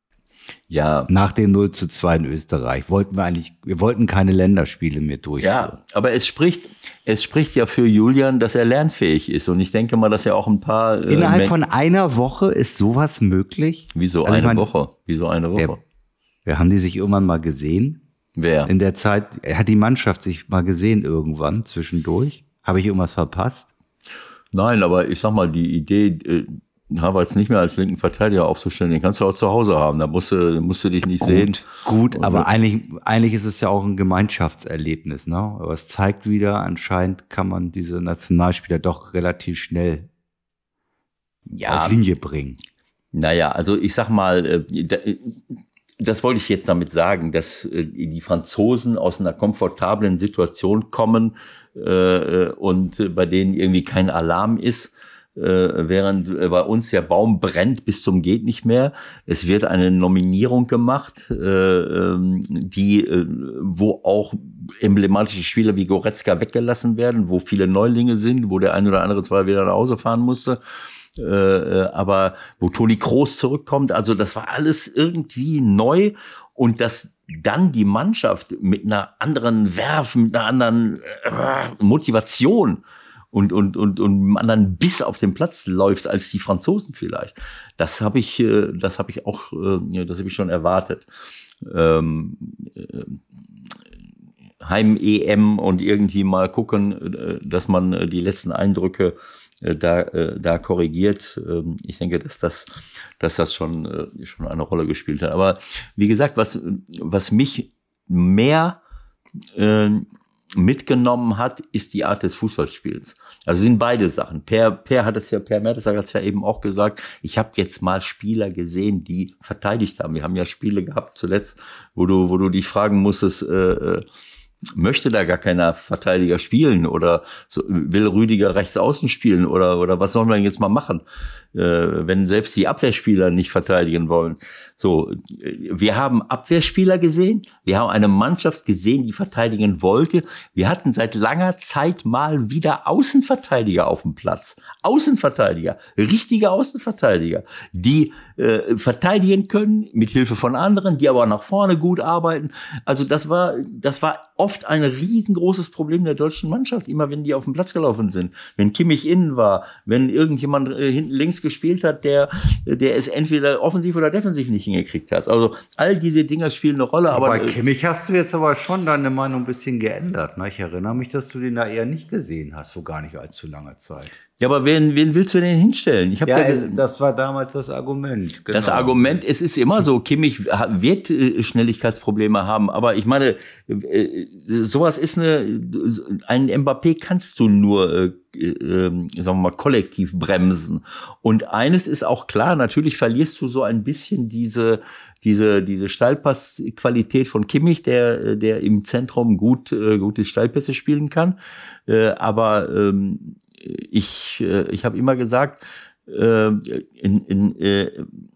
Ja. Nach dem null zu zwei in Österreich wollten wir eigentlich, wir wollten keine Länderspiele mehr durchführen. Ja, aber es spricht, es spricht ja für Julian, dass er lernfähig ist. Und ich denke mal, dass er auch ein paar. Äh, Innerhalb Men- von einer Woche ist sowas möglich? Wieso also eine ich mein, Woche? Wieso eine Woche? Ja, wir haben die sich irgendwann mal gesehen. Wer? In der Zeit, hat die Mannschaft sich mal gesehen irgendwann zwischendurch? Habe ich irgendwas verpasst? Nein, aber ich sag mal, die Idee, äh, Havertz nicht mehr als linken Verteidiger aufzustellen, den kannst du auch zu Hause haben. Da musst du, musst du dich nicht gut, sehen. Gut, aber eigentlich, eigentlich ist es ja auch ein Gemeinschaftserlebnis, ne? Aber es zeigt wieder, anscheinend kann man diese Nationalspieler doch relativ schnell ja, auf Linie bringen. Naja, also ich sag mal, das wollte ich jetzt damit sagen, dass die Franzosen aus einer komfortablen Situation kommen und bei denen irgendwie kein Alarm ist. Äh, während äh, bei uns der Baum brennt bis zum geht nicht mehr. Es wird eine Nominierung gemacht, äh, ähm, die, äh, wo auch emblematische Spieler wie Goretzka weggelassen werden, wo viele Neulinge sind, wo der ein oder andere zwar wieder nach Hause fahren musste, äh, äh, aber wo Toni Kroos zurückkommt. Also das war alles irgendwie neu und dass dann die Mannschaft mit einer anderen Werf, mit einer anderen äh, Motivation und und und und einem anderen Biss auf dem Platz läuft als die Franzosen vielleicht. Das habe ich, das habe ich auch, das habe ich schon erwartet. Ähm, Heim-E M und irgendwie mal gucken, dass man die letzten Eindrücke da da korrigiert. Ich denke, dass das dass das schon schon eine Rolle gespielt hat. Aber wie gesagt, was was mich mehr äh, mitgenommen hat, ist die Art des Fußballspiels. Also sind beide Sachen. Per, Per hat es ja, Per Mertesacker hat es ja eben auch gesagt, ich habe jetzt mal Spieler gesehen, die verteidigt haben. Wir haben ja Spiele gehabt zuletzt, wo du, wo du dich fragen musstest, äh, möchte da gar keiner Verteidiger spielen oder so, will Rüdiger rechts außen spielen oder, oder was sollen wir denn jetzt mal machen, äh, wenn selbst die Abwehrspieler nicht verteidigen wollen. So, wir haben Abwehrspieler gesehen, wir haben eine Mannschaft gesehen, die verteidigen wollte. Wir hatten seit langer Zeit mal wieder Außenverteidiger auf dem Platz. Außenverteidiger, richtige Außenverteidiger, die äh, verteidigen können mit Hilfe von anderen, die aber nach vorne gut arbeiten. Also das war, das war oft ein riesengroßes Problem der deutschen Mannschaft, immer wenn die auf dem Platz gelaufen sind. Wenn Kimmich innen war, wenn irgendjemand äh, hinten links gespielt hat, der, der es entweder offensiv oder defensiv nicht hingekriegt hat. Also all diese Dinger spielen eine Rolle. Aber bei Kimmich hast du jetzt aber schon deine Meinung ein bisschen geändert. Ne? Ich erinnere mich, dass du den da eher nicht gesehen hast, so gar nicht allzu lange Zeit. Ja, aber wen, wen willst du denn hinstellen? Ich hab ja, da, das war damals das Argument. Genau. Das Argument, es ist immer so, Kimmich wird äh, Schnelligkeitsprobleme haben, aber ich meine, äh, sowas ist eine, einen Mbappé kannst du nur, äh, äh, sagen wir mal, kollektiv bremsen. Und eines ist auch klar, natürlich verlierst du so ein bisschen diese, diese, diese Steilpassqualität von Kimmich, der, der im Zentrum gut, äh, gute Steilpässe spielen kann, äh, aber, ähm, Ich, ich habe immer gesagt, äh, in, in, äh,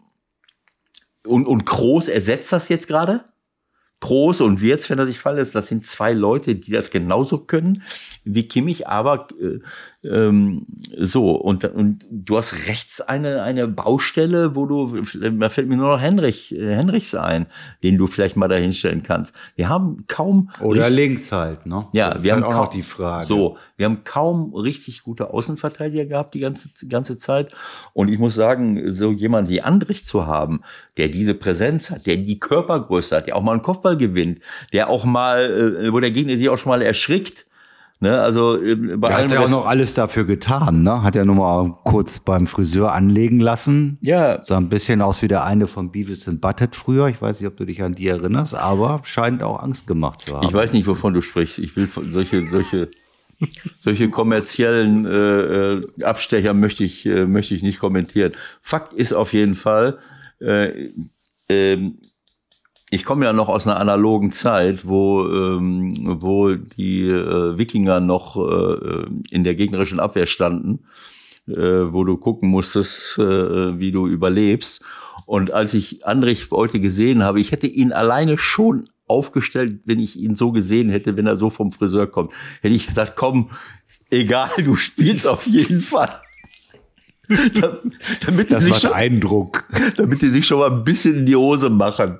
und, und Kroos ersetzt das jetzt gerade. Kroos und Wirtz, wenn er sich verletzt, das sind zwei Leute, die das genauso können wie Kimmich, aber äh, ähm, so, und, und du hast rechts eine eine Baustelle, wo du, da fällt mir nur noch Henrich, äh, Henrichs ein, den du vielleicht mal da hinstellen kannst. Wir haben kaum... Oder richtig, links halt, ne? Ja, das wir ist haben halt auch kaum, noch die Frage. So, wir haben kaum richtig gute Außenverteidiger gehabt die ganze, ganze Zeit. Und ich muss sagen, so jemand wie Andrich zu haben, der diese Präsenz hat, der die Körpergröße hat, der auch mal einen Kopfball gewinnt, der auch mal, wo der Gegner sich auch schon mal erschrickt. Ne, also bei der hat ja auch noch alles dafür getan, ne? Hat ja nur mal kurz beim Friseur anlegen lassen. Ja. Sah ein bisschen aus wie der eine von Beavis and Butthead früher. Ich weiß nicht, ob du dich an die erinnerst, aber scheint auch Angst gemacht zu haben. Ich weiß nicht, wovon du sprichst. Ich will solche, solche, solche kommerziellen äh, Abstecher möchte ich, äh, möchte ich nicht kommentieren. Fakt ist auf jeden Fall, äh, äh, ich komme ja noch aus einer analogen Zeit, wo ähm, wo die äh, Wikinger noch äh, in der gegnerischen Abwehr standen, äh, wo du gucken musstest, äh, wie du überlebst. Und als ich Andrich heute gesehen habe, ich hätte ihn alleine schon aufgestellt, wenn ich ihn so gesehen hätte, wenn er so vom Friseur kommt, hätte ich gesagt, komm, egal, du spielst auf jeden Fall. damit die das sich macht schon, Eindruck. damit die sich schon mal ein bisschen in die Hose machen.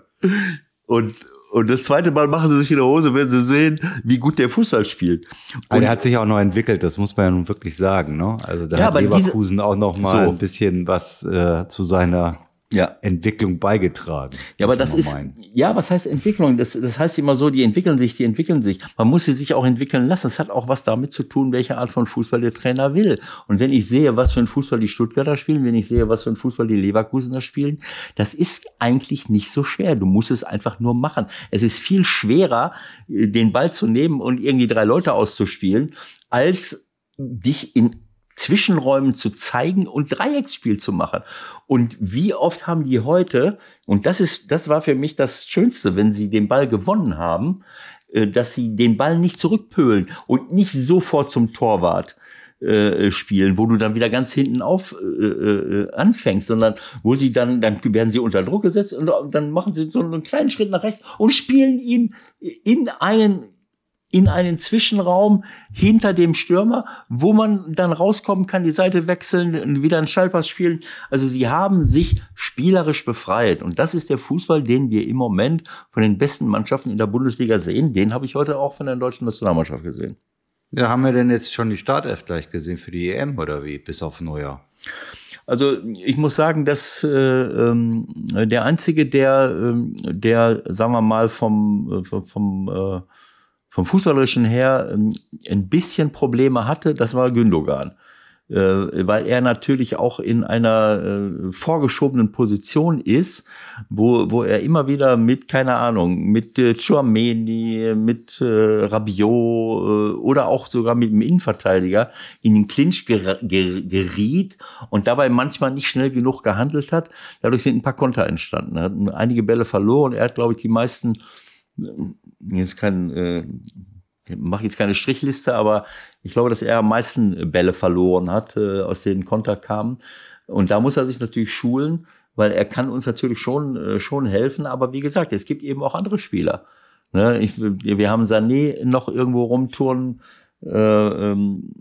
Und, und das zweite Mal machen sie sich in die Hose, wenn sie sehen, wie gut der Fußball spielt. Und der hat sich auch noch entwickelt, das muss man ja nun wirklich sagen, ne? Also da ja, hat Leverkusen diese, auch noch mal so. ein bisschen was äh, zu seiner ja. Entwicklung beigetragen. Ja, aber das ist, meinen. ja, was heißt Entwicklung? Das, das heißt immer so, die entwickeln sich, die entwickeln sich. Man muss sie sich auch entwickeln lassen. Das hat auch was damit zu tun, welche Art von Fußball der Trainer will. Und wenn ich sehe, was für ein Fußball die Stuttgarter spielen, wenn ich sehe, was für ein Fußball die Leverkusener spielen, das ist eigentlich nicht so schwer. Du musst es einfach nur machen. Es ist viel schwerer, den Ball zu nehmen und irgendwie drei Leute auszuspielen, als dich in Zwischenräumen zu zeigen und Dreiecksspiel zu machen. Und wie oft haben die heute, und das ist, das war für mich das Schönste, wenn sie den Ball gewonnen haben, dass sie den Ball nicht zurückpölen und nicht sofort zum Torwart äh, spielen, wo du dann wieder ganz hinten auf äh, äh, anfängst, sondern wo sie dann, dann werden sie unter Druck gesetzt und dann machen sie so einen kleinen Schritt nach rechts und spielen ihn in einen in einen Zwischenraum hinter dem Stürmer, wo man dann rauskommen kann, die Seite wechseln, wieder einen Schallpass spielen. Also sie haben sich spielerisch befreit. Und das ist der Fußball, den wir im Moment von den besten Mannschaften in der Bundesliga sehen. Den habe ich heute auch von der deutschen Nationalmannschaft gesehen. Ja, haben wir denn jetzt schon die Startelf gleich gesehen für die E M oder wie, bis auf Neujahr? Also ich muss sagen, dass äh, ähm, der Einzige, der, ähm, der, sagen wir mal, vom, vom, vom äh, vom Fußballerischen her ähm, ein bisschen Probleme hatte, das war Gündogan. Äh, weil er natürlich auch in einer äh, vorgeschobenen Position ist, wo wo er immer wieder mit, keine Ahnung, mit äh, Tchouaméni, mit äh, Rabiot äh, oder auch sogar mit dem Innenverteidiger in den Clinch ger- ger- geriet und dabei manchmal nicht schnell genug gehandelt hat. Dadurch sind ein paar Konter entstanden. Er hat einige Bälle verloren. Er hat, glaube ich, die meisten jetzt kein, äh, mache jetzt keine Strichliste, aber ich glaube, dass er am meisten Bälle verloren hat, äh, aus denen Konter kamen. Und da muss er sich natürlich schulen, weil er kann uns natürlich schon äh, schon helfen. Aber wie gesagt, es gibt eben auch andere Spieler. Ne? Ich, wir haben Sané noch irgendwo rumturnen. Äh, ähm,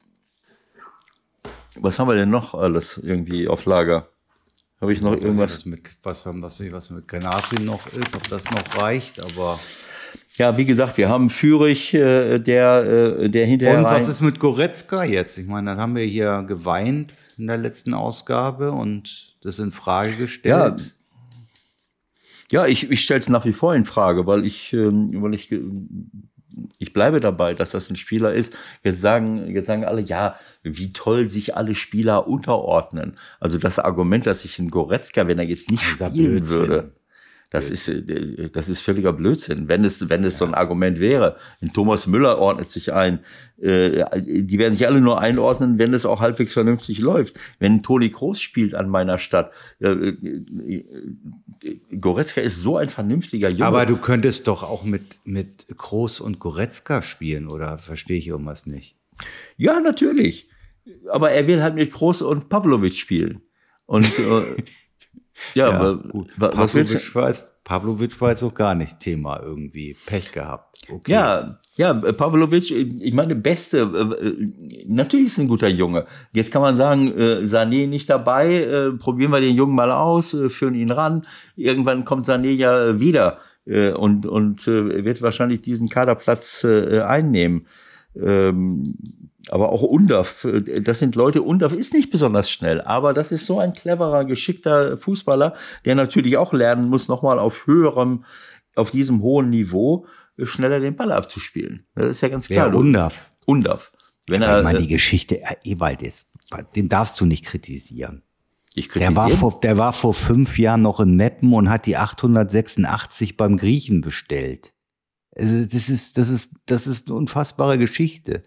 was haben wir denn noch alles irgendwie auf Lager? Habe ich noch ja, irgendwas? Was mit, was, was, was mit Gnabry noch ist, ob das noch reicht, aber... Ja, wie gesagt, wir haben Führig, äh, der, äh, der hinterher. Und rein was ist mit Goretzka jetzt? Ich meine, dann haben wir hier geweint in der letzten Ausgabe und das in Frage gestellt. Ja, ja ich, ich stelle es nach wie vor in Frage, weil ich, ähm, weil ich, ich bleibe dabei, dass das ein Spieler ist. Jetzt sagen, jetzt sagen alle, ja, wie toll sich alle Spieler unterordnen. Also das Argument, dass sich ein Goretzka, wenn er jetzt nicht Dieser spielen Blödsinn. würde, das ist, das ist völliger Blödsinn. Wenn es, wenn es ja. so ein Argument wäre, ein Thomas Müller ordnet sich ein, äh, die werden sich alle nur einordnen, wenn es auch halbwegs vernünftig läuft. Wenn Toni Kroos spielt an meiner Stadt, äh, äh, Goretzka ist so ein vernünftiger Junge. Aber du könntest doch auch mit, mit Kroos und Goretzka spielen, oder verstehe ich irgendwas nicht? Ja, natürlich. Aber er will halt mit Kroos und Pavlovic spielen. Und, äh, Ja, ja, aber gut. was Pavlovic war, jetzt, Pavlovic war jetzt auch gar nicht Thema irgendwie. Pech gehabt. Okay. Ja, ja, Pavlovic, ich meine, Beste, natürlich ist ein guter Junge. Jetzt kann man sagen, Sané nicht dabei, probieren wir den Jungen mal aus, führen ihn ran. Irgendwann kommt Sané ja wieder und, und wird wahrscheinlich diesen Kaderplatz einnehmen. Aber auch Undav, das sind Leute, Undav ist nicht besonders schnell, aber das ist so ein cleverer, geschickter Fußballer, der natürlich auch lernen muss, nochmal auf höherem, auf diesem hohen Niveau schneller den Ball abzuspielen. Das ist ja ganz klar. Wer Undav? Undav. Wenn aber er, ich meine, die Geschichte, Ewald, ist, den darfst du nicht kritisieren. Ich kritisiere. Der war vor, der war vor fünf Jahren noch in Meppen und hat die achthundertsechsundachtzig beim Griechen bestellt. Also das ist, das ist, das ist eine unfassbare Geschichte.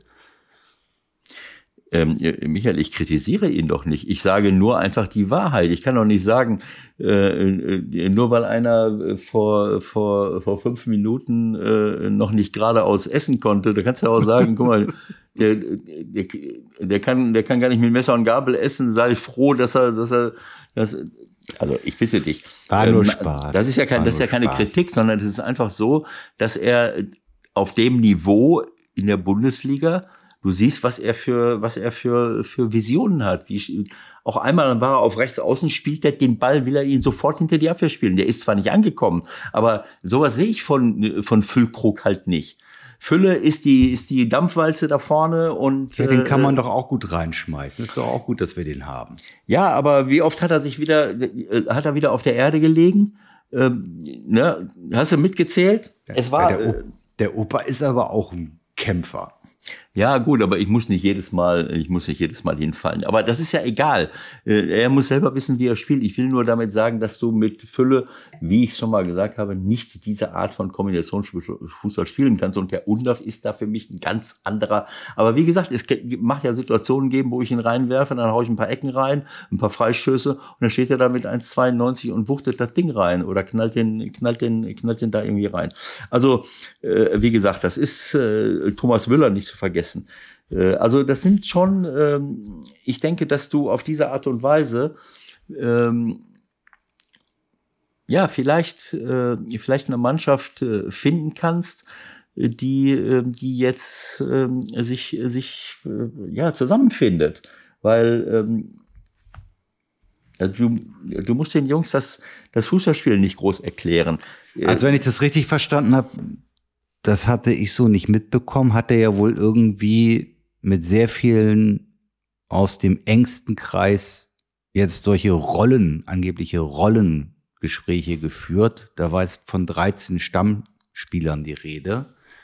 Ähm, Michael, ich kritisiere ihn doch nicht. Ich sage nur einfach die Wahrheit. Ich kann doch nicht sagen, äh, nur weil einer vor vor vor fünf Minuten äh, noch nicht geradeaus essen konnte, da kannst du ja auch sagen, guck mal, der, der der kann der kann gar nicht mit Messer und Gabel essen. Sei froh, dass er dass er dass, also ich bitte dich. War nur Spaß. Das ist ja kein, das ist ja keine Spaß. Kritik, sondern es ist einfach so, dass er auf dem Niveau in der Bundesliga Du siehst, was er für, was er für, für Visionen hat. Wie, auch einmal war er auf rechts außen, spielt er den Ball, will er ihn sofort hinter die Abwehr spielen. Der ist zwar nicht angekommen, aber sowas sehe ich von, von Füllkrug halt nicht. Fülle ist die, ist die Dampfwalze da vorne und. Ja, den kann man äh, doch auch gut reinschmeißen. Ist doch auch gut, dass wir den haben. Ja, aber wie oft hat er sich wieder, hat er wieder auf der Erde gelegen? Ähm, ne? Hast du mitgezählt? Ja, es war. Der, o- der Opa ist aber auch ein Kämpfer. Ja, gut, aber ich muss nicht jedes Mal, ich muss nicht jedes Mal hinfallen. Aber das ist ja egal. Er muss selber wissen, wie er spielt. Ich will nur damit sagen, dass du mit Fülle, wie ich schon mal gesagt habe, nicht diese Art von Kombinationsfußball spielen kannst. Und der Undav ist da für mich ein ganz anderer. Aber wie gesagt, es macht ja Situationen geben, wo ich ihn reinwerfe, dann haue ich ein paar Ecken rein, ein paar Freistöße und dann steht er da mit eins Komma zweiundneunzig und wuchtet das Ding rein oder knallt den, knallt den, knallt den da irgendwie rein. Also, äh, wie gesagt, das ist äh, Thomas Müller nicht zu vergessen. Also das sind schon, ähm, ich denke, dass du auf diese Art und Weise ähm, ja vielleicht äh, vielleicht eine Mannschaft äh, finden kannst, die äh, die jetzt äh, sich sich äh, ja zusammenfindet, weil ähm, du du musst den Jungs das das Fußballspielen nicht groß erklären. Also wenn ich das richtig verstanden habe, das hatte ich so nicht mitbekommen, hat er ja wohl irgendwie mit sehr vielen aus dem engsten Kreis jetzt solche Rollen, angebliche Rollengespräche geführt. Da war jetzt von dreizehn Stammspielern die Rede.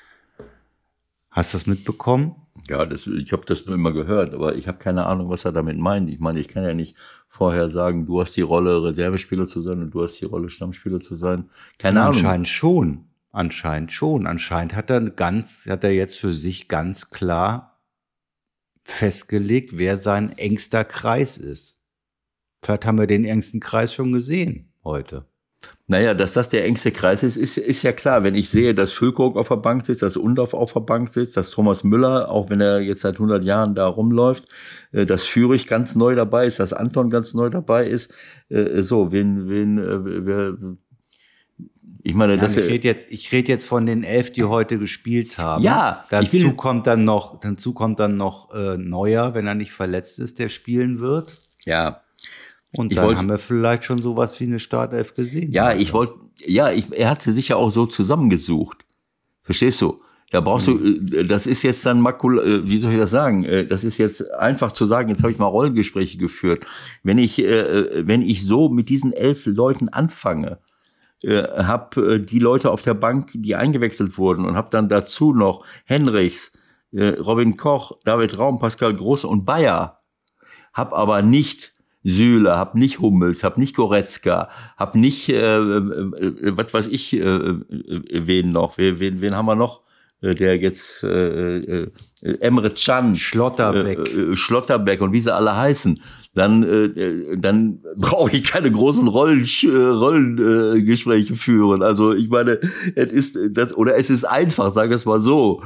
Hast du das mitbekommen? Ja, das, ich habe das nur immer gehört, aber ich habe keine Ahnung, was er damit meint. Ich meine, ich kann ja nicht vorher sagen, du hast die Rolle, Reservespieler zu sein und du hast die Rolle, Stammspieler zu sein. Keine Na, Ahnung. Anscheinend schon. Anscheinend schon. Anscheinend hat er ganz, hat er jetzt für sich ganz klar festgelegt, wer sein engster Kreis ist. Vielleicht haben wir den engsten Kreis schon gesehen heute. Naja, dass das der engste Kreis ist, ist, ist ja klar. Wenn ich sehe, dass Füllkrug auf der Bank sitzt, dass Undav auf der Bank sitzt, dass Thomas Müller, auch wenn er jetzt seit hundert Jahren da rumläuft, dass Führig ganz neu dabei ist, dass Anton ganz neu dabei ist, so, wen, wen, wer, ich meine, ja, das ich rede jetzt, ich rede jetzt von den elf, die heute gespielt haben. Ja, dazu will, kommt dann noch, dazu kommt dann noch äh, Neuer, wenn er nicht verletzt ist, der spielen wird. Ja. Und ich dann wollt, haben wir vielleicht schon sowas wie eine Startelf gesehen. Ja, ich wollte, ja, ich, er hat sie sicher auch so zusammengesucht. Verstehst du? Da brauchst mhm. du, das ist jetzt dann Makul, wie soll ich das sagen? Das ist jetzt einfach zu sagen, jetzt habe ich mal Rollengespräche geführt. Wenn ich, wenn ich so mit diesen elf Leuten anfange, habe die Leute auf der Bank, die eingewechselt wurden und habe dann dazu noch Henrichs, Robin Koch, David Raum, Pascal Groß und Bayer, hab aber nicht Süle, hab nicht Hummels, hab nicht Goretzka, hab nicht, äh, äh, was weiß ich, äh, wen noch, wen, wen, wen haben wir noch, der jetzt, äh, äh, Emre Can, Schlotterbeck, äh, Schlotterbeck und wie sie alle heißen, dann, äh, dann brauche ich keine großen Rollen, Rollengespräche äh, führen. Also ich meine, es ist das, oder es ist einfach, sagen wir es mal so.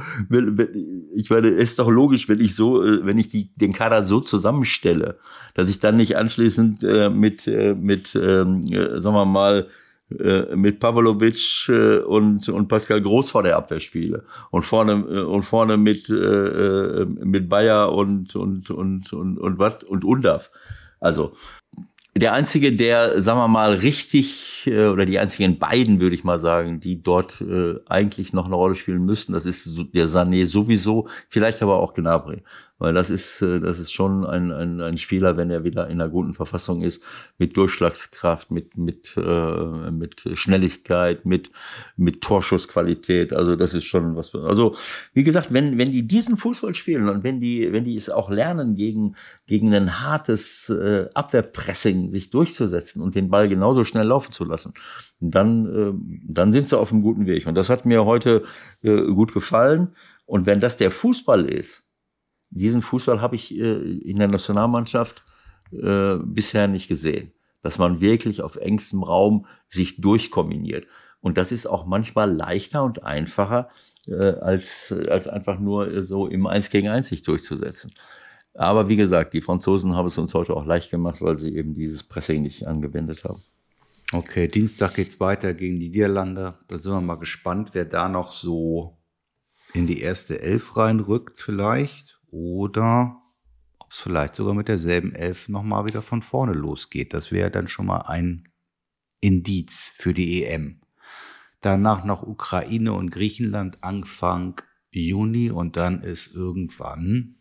Ich meine, es ist doch logisch, wenn ich so, wenn ich die, den Kader so zusammenstelle, dass ich dann nicht anschließend äh, mit, äh, mit, äh, sagen wir mal, mit Pavlovic und und Pascal Groß vor der Abwehr spiele und vorne und vorne mit äh, mit Bayer und und und und und was und Undav. Also der einzige, der, sagen wir mal, richtig oder die einzigen beiden, würde ich mal sagen, die dort äh, eigentlich noch eine Rolle spielen müssten, das ist der Sané sowieso, vielleicht aber auch Gnabry. Weil das ist, das ist schon ein, ein, ein Spieler, wenn er wieder in einer guten Verfassung ist, mit Durchschlagskraft, mit, mit, äh, mit Schnelligkeit, mit, mit Torschussqualität. Also das ist schon was. Also, wie gesagt, wenn, wenn die diesen Fußball spielen und wenn die, wenn die es auch lernen, gegen, gegen ein hartes äh, Abwehrpressing sich durchzusetzen und den Ball genauso schnell laufen zu lassen, dann, äh, dann sind sie auf einem guten Weg. Und das hat mir heute äh, gut gefallen. Und wenn das der Fußball ist, diesen Fußball habe ich äh, in der Nationalmannschaft äh, bisher nicht gesehen. Dass man wirklich auf engstem Raum sich durchkombiniert. Und das ist auch manchmal leichter und einfacher, äh, als, als einfach nur so im Eins gegen Eins sich durchzusetzen. Aber wie gesagt, die Franzosen haben es uns heute auch leicht gemacht, weil sie eben dieses Pressing nicht angewendet haben. Okay, Dienstag geht's weiter gegen die Niederlande. Da sind wir mal gespannt, wer da noch so in die erste Elf reinrückt vielleicht. oder ob es vielleicht sogar mit derselben Elf nochmal wieder von vorne losgeht. Das wäre dann schon mal ein Indiz für die E M. Danach noch Ukraine und Griechenland Anfang Juni und dann ist irgendwann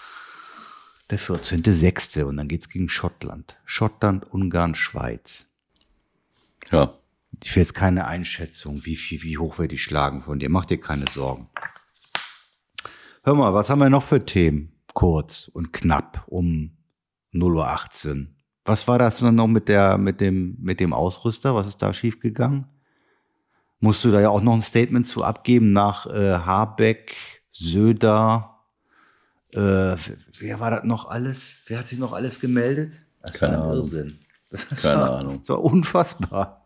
der vierzehnte sechste und dann geht's gegen Schottland. Schottland, Ungarn, Schweiz. Ja. Ich will jetzt keine Einschätzung, wie viel, wie hoch wir die schlagen von dir. Mach dir keine Sorgen. Hör mal, was haben wir noch für Themen? Kurz und knapp um null Uhr achtzehn. Was war das noch mit der, mit dem, mit dem Ausrüster? Was ist da schiefgegangen? Musst du da ja auch noch ein Statement zu abgeben nach äh, Habeck, Söder, äh, wer war das noch alles? Wer hat sich noch alles gemeldet? Das Keine war ein Ahnung. Irrsinn. Das Keine war, Ahnung. Das war unfassbar.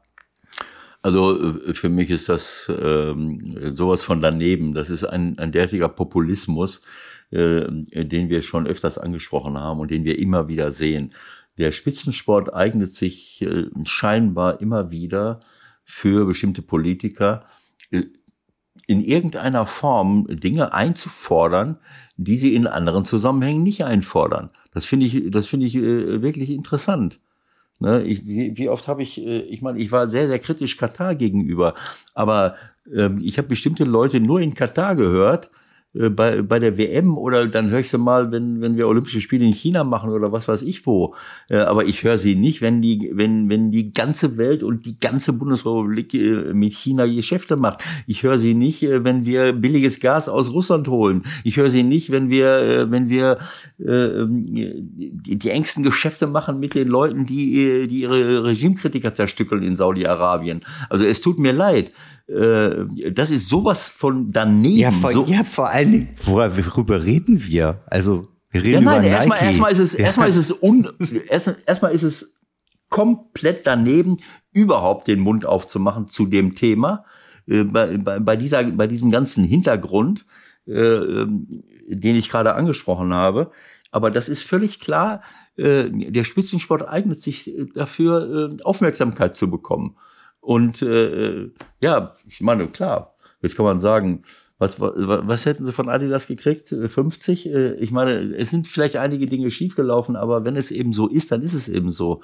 Also für mich ist das ähm, sowas von daneben. Das ist ein, ein derartiger Populismus, äh, den wir schon öfters angesprochen haben und den wir immer wieder sehen. Der Spitzensport eignet sich äh, scheinbar immer wieder für bestimmte Politiker, äh, in irgendeiner Form Dinge einzufordern, die sie in anderen Zusammenhängen nicht einfordern. Das finde ich, das finde ich äh, wirklich interessant. Ne, ich, wie, wie oft habe ich, äh, ich meine, ich war sehr, sehr kritisch Katar gegenüber, aber ähm, ich habe bestimmte Leute nur in Katar gehört, äh, bei, bei der W M oder dann höre ich sie mal, wenn, wenn wir Olympische Spiele in China machen oder was weiß ich wo. Äh, aber ich höre sie nicht, wenn die, wenn, wenn die ganze Welt und die ganze Bundesrepublik äh, mit China Geschäfte macht. Ich höre sie nicht, äh, wenn wir billiges Gas aus Russland holen. Ich höre sie nicht, wenn wir, äh, wenn wir äh, die, die engsten Geschäfte machen mit den Leuten, die, die ihre Regimekritiker zerstückeln in Saudi-Arabien. Also es tut mir leid. Das ist sowas von daneben. Ja, vor, so. ja, vor allen Dingen, worüber reden wir? Also, wir reden ja, nein, über erstmal, Nike. erstmal ist es, ja. erstmal ist es un, erst, erstmal ist es komplett daneben, überhaupt den Mund aufzumachen zu dem Thema, äh, bei, bei, bei dieser, bei diesem ganzen Hintergrund, äh, den ich gerade angesprochen habe. Aber das ist völlig klar, äh, der Spitzensport eignet sich dafür, äh, Aufmerksamkeit zu bekommen. Und äh, ja, ich meine, klar, jetzt kann man sagen, was, was, was hätten sie von Adidas gekriegt? fünfzig? Ich meine, es sind vielleicht einige Dinge schiefgelaufen, aber wenn es eben so ist, dann ist es eben so.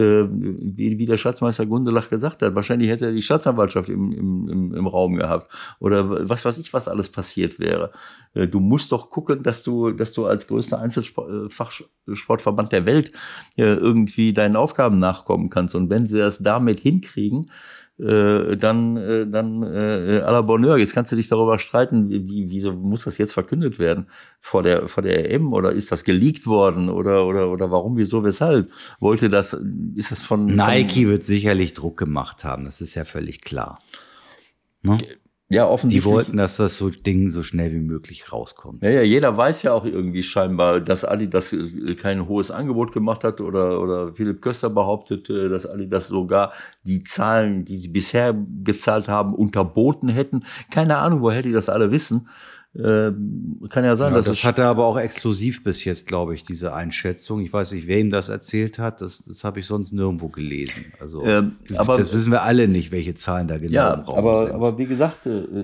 Wie, wie der Schatzmeister Gundelach gesagt hat, wahrscheinlich hätte er die Staatsanwaltschaft im, im, im Raum gehabt. Oder was weiß ich, was alles passiert wäre. Du musst doch gucken, dass du, dass du als größter Einzelfachsportverband der Welt irgendwie deinen Aufgaben nachkommen kannst. Und wenn sie das damit hinkriegen, Äh, dann, äh, dann äh, à la Bonheur. Jetzt kannst du dich darüber streiten, wie, wieso muss das jetzt verkündet werden vor der vor der E M oder ist das geleakt worden oder oder oder warum, wieso, weshalb? Wollte das, ist das von Nike von, wird sicherlich Druck gemacht haben, das ist ja völlig klar. Ne? Ja, offensichtlich. Die wollten, dass das so Ding so schnell wie möglich rauskommt. Ja, ja, jeder weiß ja auch irgendwie scheinbar, dass Adidas kein hohes Angebot gemacht hat oder, oder Philipp Köster behauptet, dass Adidas sogar die Zahlen, die sie bisher gezahlt haben, unterboten hätten. Keine Ahnung, woher die das alle wissen. Äh, kann ja sein, ja, dass das es hat er aber auch exklusiv bis jetzt, glaube ich, diese Einschätzung. Ich weiß nicht, wer ihm das erzählt hat. Das, das habe ich sonst nirgendwo gelesen. Also ähm, aber, das wissen wir alle nicht, welche Zahlen da genau ja, im Raum aber, sind. aber wie gesagt, äh,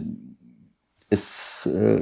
es, äh,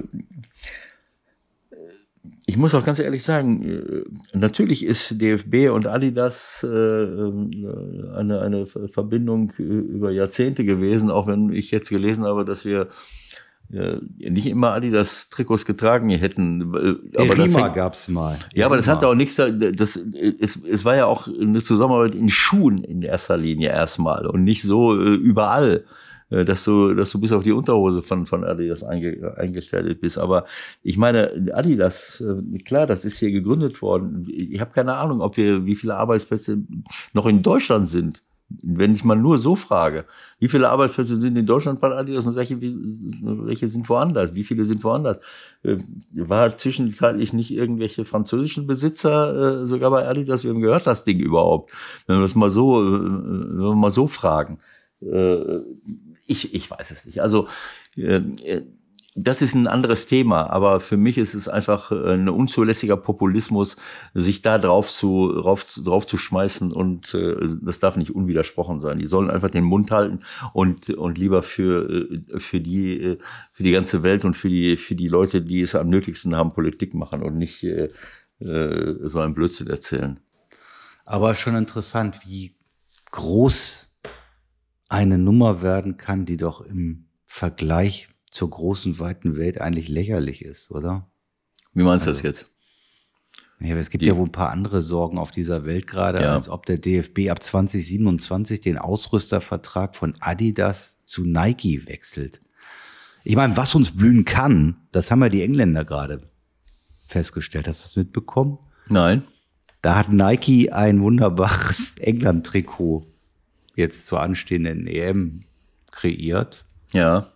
ich muss auch ganz ehrlich sagen, äh, natürlich ist D F B und Adidas äh, eine, eine Verbindung über Jahrzehnte gewesen, auch wenn ich jetzt gelesen habe, dass wir Ja, nicht immer Adidas Trikots getragen hätten. Aber Rima gab's mal. Ja, aber das hat auch nichts, das, es, es war ja auch eine Zusammenarbeit in Schuhen in erster Linie erstmal und nicht so äh, überall, äh, dass du, dass du bis auf die Unterhose von, von Adidas einge, eingestellt bist. Aber ich meine, Adidas, äh, klar, das ist hier gegründet worden. Ich habe keine Ahnung, ob wir, wie viele Arbeitsplätze noch in Deutschland sind. Wenn ich mal nur so frage, wie viele Arbeitsplätze sind in Deutschland bei Adidas und welche, welche sind woanders? Wie viele sind woanders? War zwischenzeitlich nicht irgendwelche französischen Besitzer äh, sogar bei Adidas? Wir haben gehört das Ding überhaupt. Wenn wir das mal so, wenn wir mal so fragen. Äh, ich, ich weiß es nicht. Also, äh, das ist ein anderes Thema, aber für mich ist es einfach ein unzulässiger Populismus, sich da drauf zu, drauf, drauf zu schmeißen und äh, das darf nicht unwidersprochen sein. Die sollen einfach den Mund halten und, und lieber für, für die, für die ganze Welt und für die, für die Leute, die es am nötigsten haben, Politik machen und nicht äh, so einen Blödsinn erzählen. Aber schon interessant, wie groß eine Nummer werden kann, die doch im Vergleich zur großen, weiten Welt eigentlich lächerlich ist, oder? Wie meinst du also, das jetzt? Ja, es gibt Die, ja wohl ein paar andere Sorgen auf dieser Welt gerade, ja. als ob der D F B ab zwanzig siebenundzwanzig den Ausrüstervertrag von Adidas zu Nike wechselt. Ich meine, was uns blühen kann, das haben ja die Engländer gerade festgestellt. Hast du das mitbekommen? Nein. Da hat Nike ein wunderbares England-Trikot jetzt zur anstehenden E M kreiert. Ja.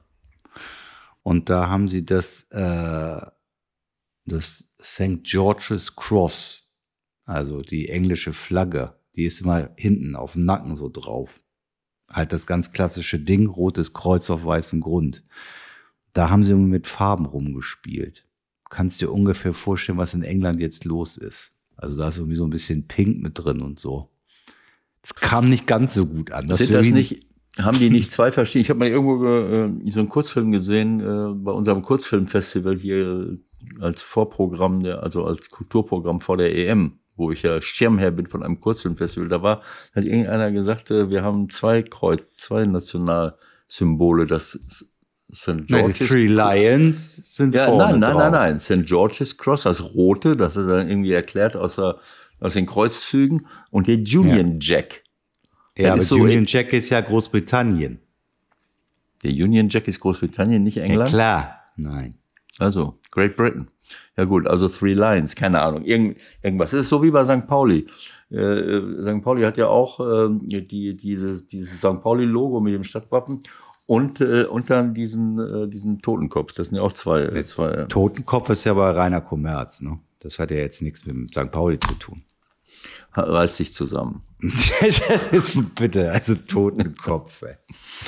Und da haben sie das, äh, das Sankt George's Cross, also die englische Flagge, die ist immer hinten auf dem Nacken so drauf. Halt das ganz klassische Ding, rotes Kreuz auf weißem Grund. Da haben sie mit Farben rumgespielt. Kannst dir ungefähr vorstellen, was in England jetzt los ist. Also da ist irgendwie so ein bisschen Pink mit drin und so. Das kam nicht ganz so gut an. Das Sind das nicht, haben die nicht zwei verschiedene? Ich habe mal irgendwo äh, so einen Kurzfilm gesehen äh, bei unserem Kurzfilmfestival hier als Vorprogramm, der, also als Kulturprogramm vor der E M, wo ich ja Schirmherr bin von einem Kurzfilmfestival. Da war, hat irgendeiner gesagt, äh, wir haben zwei Kreuz, zwei Nationalsymbole, das Sankt George's. Die Three Lions sind ja, vorne nein, nein, drauf. nein, nein. Sankt George's Cross, das rote, das ist dann irgendwie erklärt aus, der, aus den Kreuzzügen und der Union ja. Jack. Ja, aber so Union Jack ist ja Großbritannien. Der Union Jack ist Großbritannien, nicht England? Ja, klar, nein. Also, Great Britain. Ja gut, also Three Lions, keine Ahnung, Irgend, irgendwas. Es ist so wie bei Sankt Pauli. Äh, Sankt Pauli hat ja auch äh, die, dieses, dieses Sankt Pauli-Logo mit dem Stadtwappen. Und, äh, und dann diesen, äh, diesen Totenkopf, das sind ja auch zwei. Äh, zwei äh. Totenkopf ist ja aber reiner Kommerz, ne? Das hat ja jetzt nichts mit Sankt Pauli zu tun. Reißt sich zusammen. Bitte, also Totenkopf, ey.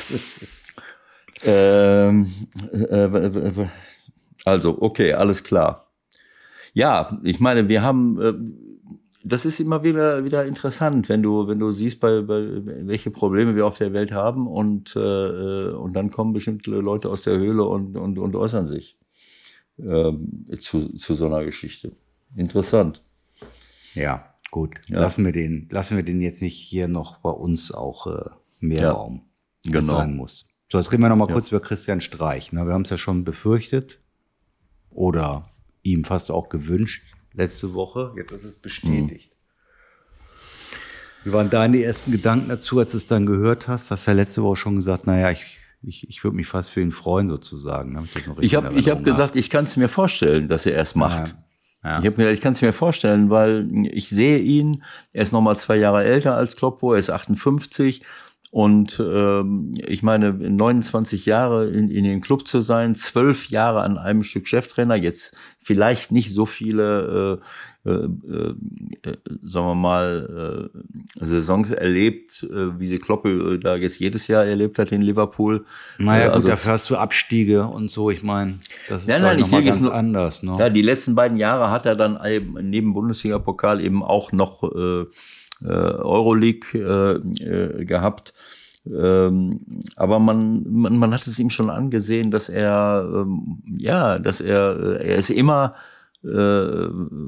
ähm, äh, also, okay, alles klar. Ja, ich meine, wir haben, äh, das ist immer wieder wieder interessant, wenn du wenn du siehst, bei, bei welche Probleme wir auf der Welt haben und äh, und dann kommen bestimmte Leute aus der Höhle und und und äußern sich äh, zu zu so einer Geschichte. Interessant. Ja, gut. Ja. Lassen wir den lassen wir den jetzt nicht hier noch bei uns auch äh, mehr ja, Raum genau. sein muss. So, jetzt reden wir noch mal ja. kurz über Christian Streich. Ne? Wir haben es ja schon befürchtet oder ihm fast auch gewünscht. Letzte Woche, jetzt ist es bestätigt. Mhm. Wie waren deine ersten Gedanken dazu, als du es dann gehört hast? Hast ja letzte Woche schon gesagt, naja, ich, ich, ich würde mich fast für ihn freuen, sozusagen. Hab ich ich habe ich hab gesagt, ich kann es mir vorstellen, dass er es macht. Ja. Ja. Ich, hab mir, ich kann es mir vorstellen, weil ich sehe ihn, er ist nochmal zwei Jahre älter als Kloppo, er ist achtundfünfzig. Und ähm, ich meine, neunundzwanzig Jahre in, in den Club zu sein, zwölf Jahre an einem Stück Cheftrainer, jetzt vielleicht nicht so viele, äh, äh, äh, sagen wir mal, äh, Saisons erlebt, äh, wie sie Kloppe da jetzt jedes Jahr erlebt hat in Liverpool. Naja, gut, also, dafür hast du Abstiege und so, ich meine, das ist nein, nein, nochmal ganz nur, anders. Ne? Ja, die letzten beiden Jahre hat er dann eben neben Bundesliga-Pokal eben auch noch äh, Euroleague äh, äh, gehabt. Ähm, aber man, man, man hat es ihm schon angesehen, dass er, ähm, ja, dass er, er ist immer äh,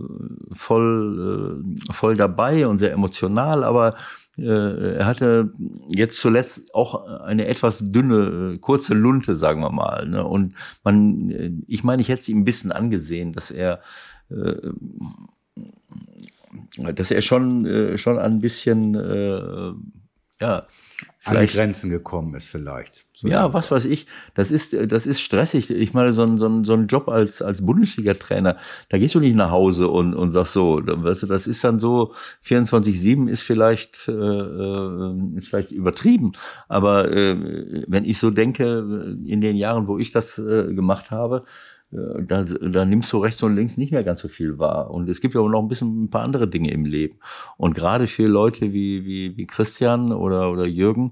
voll, äh, voll dabei und sehr emotional, aber äh, er hatte jetzt zuletzt auch eine etwas dünne, kurze Lunte, sagen wir mal. Ne? Und man, ich meine, ich hätte es ihm ein bisschen angesehen, dass er äh, dass er schon äh, schon ein bisschen äh, ja an die Grenzen gekommen ist vielleicht. So ja, was weiß ich. Das ist das ist stressig. Ich meine, so ein so ein so ein Job als als Bundesliga-Trainer, da gehst du nicht nach Hause und und sagst so, weißt du, das ist dann so vierundzwanzig sieben ist vielleicht äh, ist vielleicht übertrieben. Aber äh, wenn ich so denke, in den Jahren, wo ich das äh, gemacht habe, Da, da nimmst du rechts und links nicht mehr ganz so viel wahr. Und es gibt ja auch noch ein bisschen ein paar andere Dinge im Leben. Und gerade für Leute wie, wie, wie Christian oder, oder Jürgen,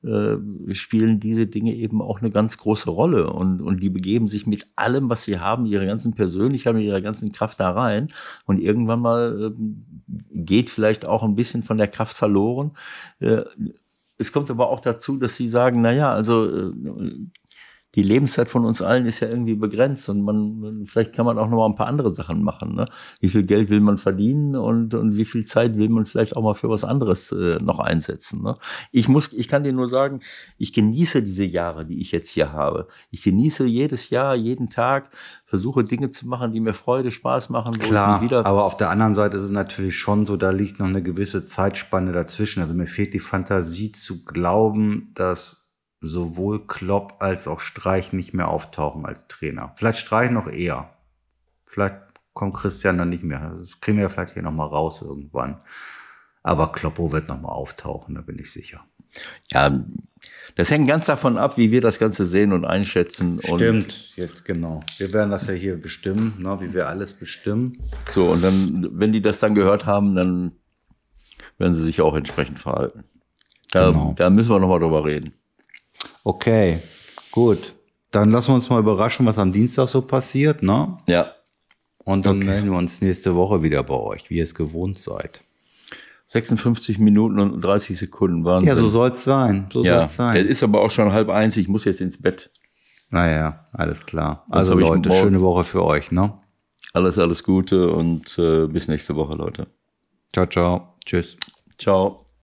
äh, spielen diese Dinge eben auch eine ganz große Rolle. Und, und die begeben sich mit allem, was sie haben, ihre ganzen Persönlichkeit, mit ihrer ganzen Kraft da rein. Und irgendwann mal äh, geht vielleicht auch ein bisschen von der Kraft verloren. Äh, es kommt aber auch dazu, dass sie sagen, na ja, also äh, die Lebenszeit von uns allen ist ja irgendwie begrenzt und man, vielleicht kann man auch noch mal ein paar andere Sachen machen. Ne? Wie viel Geld will man verdienen und, und wie viel Zeit will man vielleicht auch mal für was anderes äh, noch einsetzen? Ne? Ich muss, ich kann dir nur sagen, ich genieße diese Jahre, die ich jetzt hier habe. Ich genieße jedes Jahr, jeden Tag, versuche Dinge zu machen, die mir Freude, Spaß machen. Wo Klar, ich mich wieder aber auf der anderen Seite ist es natürlich schon so, da liegt noch eine gewisse Zeitspanne dazwischen. Also mir fehlt die Fantasie zu glauben, dass sowohl Klopp als auch Streich nicht mehr auftauchen als Trainer. Vielleicht Streich noch eher. Vielleicht kommt Christian dann nicht mehr. Das kriegen wir vielleicht hier nochmal raus irgendwann. Aber Kloppo wird nochmal auftauchen, da bin ich sicher. Ja, das hängt ganz davon ab, wie wir das Ganze sehen und einschätzen. Stimmt, und jetzt genau. Wir werden das ja hier bestimmen, ne, wie wir alles bestimmen. So, und dann, wenn die das dann gehört haben, dann werden sie sich auch entsprechend verhalten. Da, genau. da müssen wir nochmal drüber reden. Okay, gut. Dann lassen wir uns mal überraschen, was am Dienstag so passiert, ne? Ja. Und dann okay. melden wir uns nächste Woche wieder bei euch, wie ihr es gewohnt seid. sechsundfünfzig Minuten und dreißig Sekunden waren. Ja, so soll es sein. So ja, soll's sein. Es ist aber auch schon halb eins, ich muss jetzt ins Bett. Naja, alles klar. Das also Leute, schöne Woche für euch, ne? Alles, alles Gute und äh, bis nächste Woche, Leute. Ciao, ciao. Tschüss. Ciao.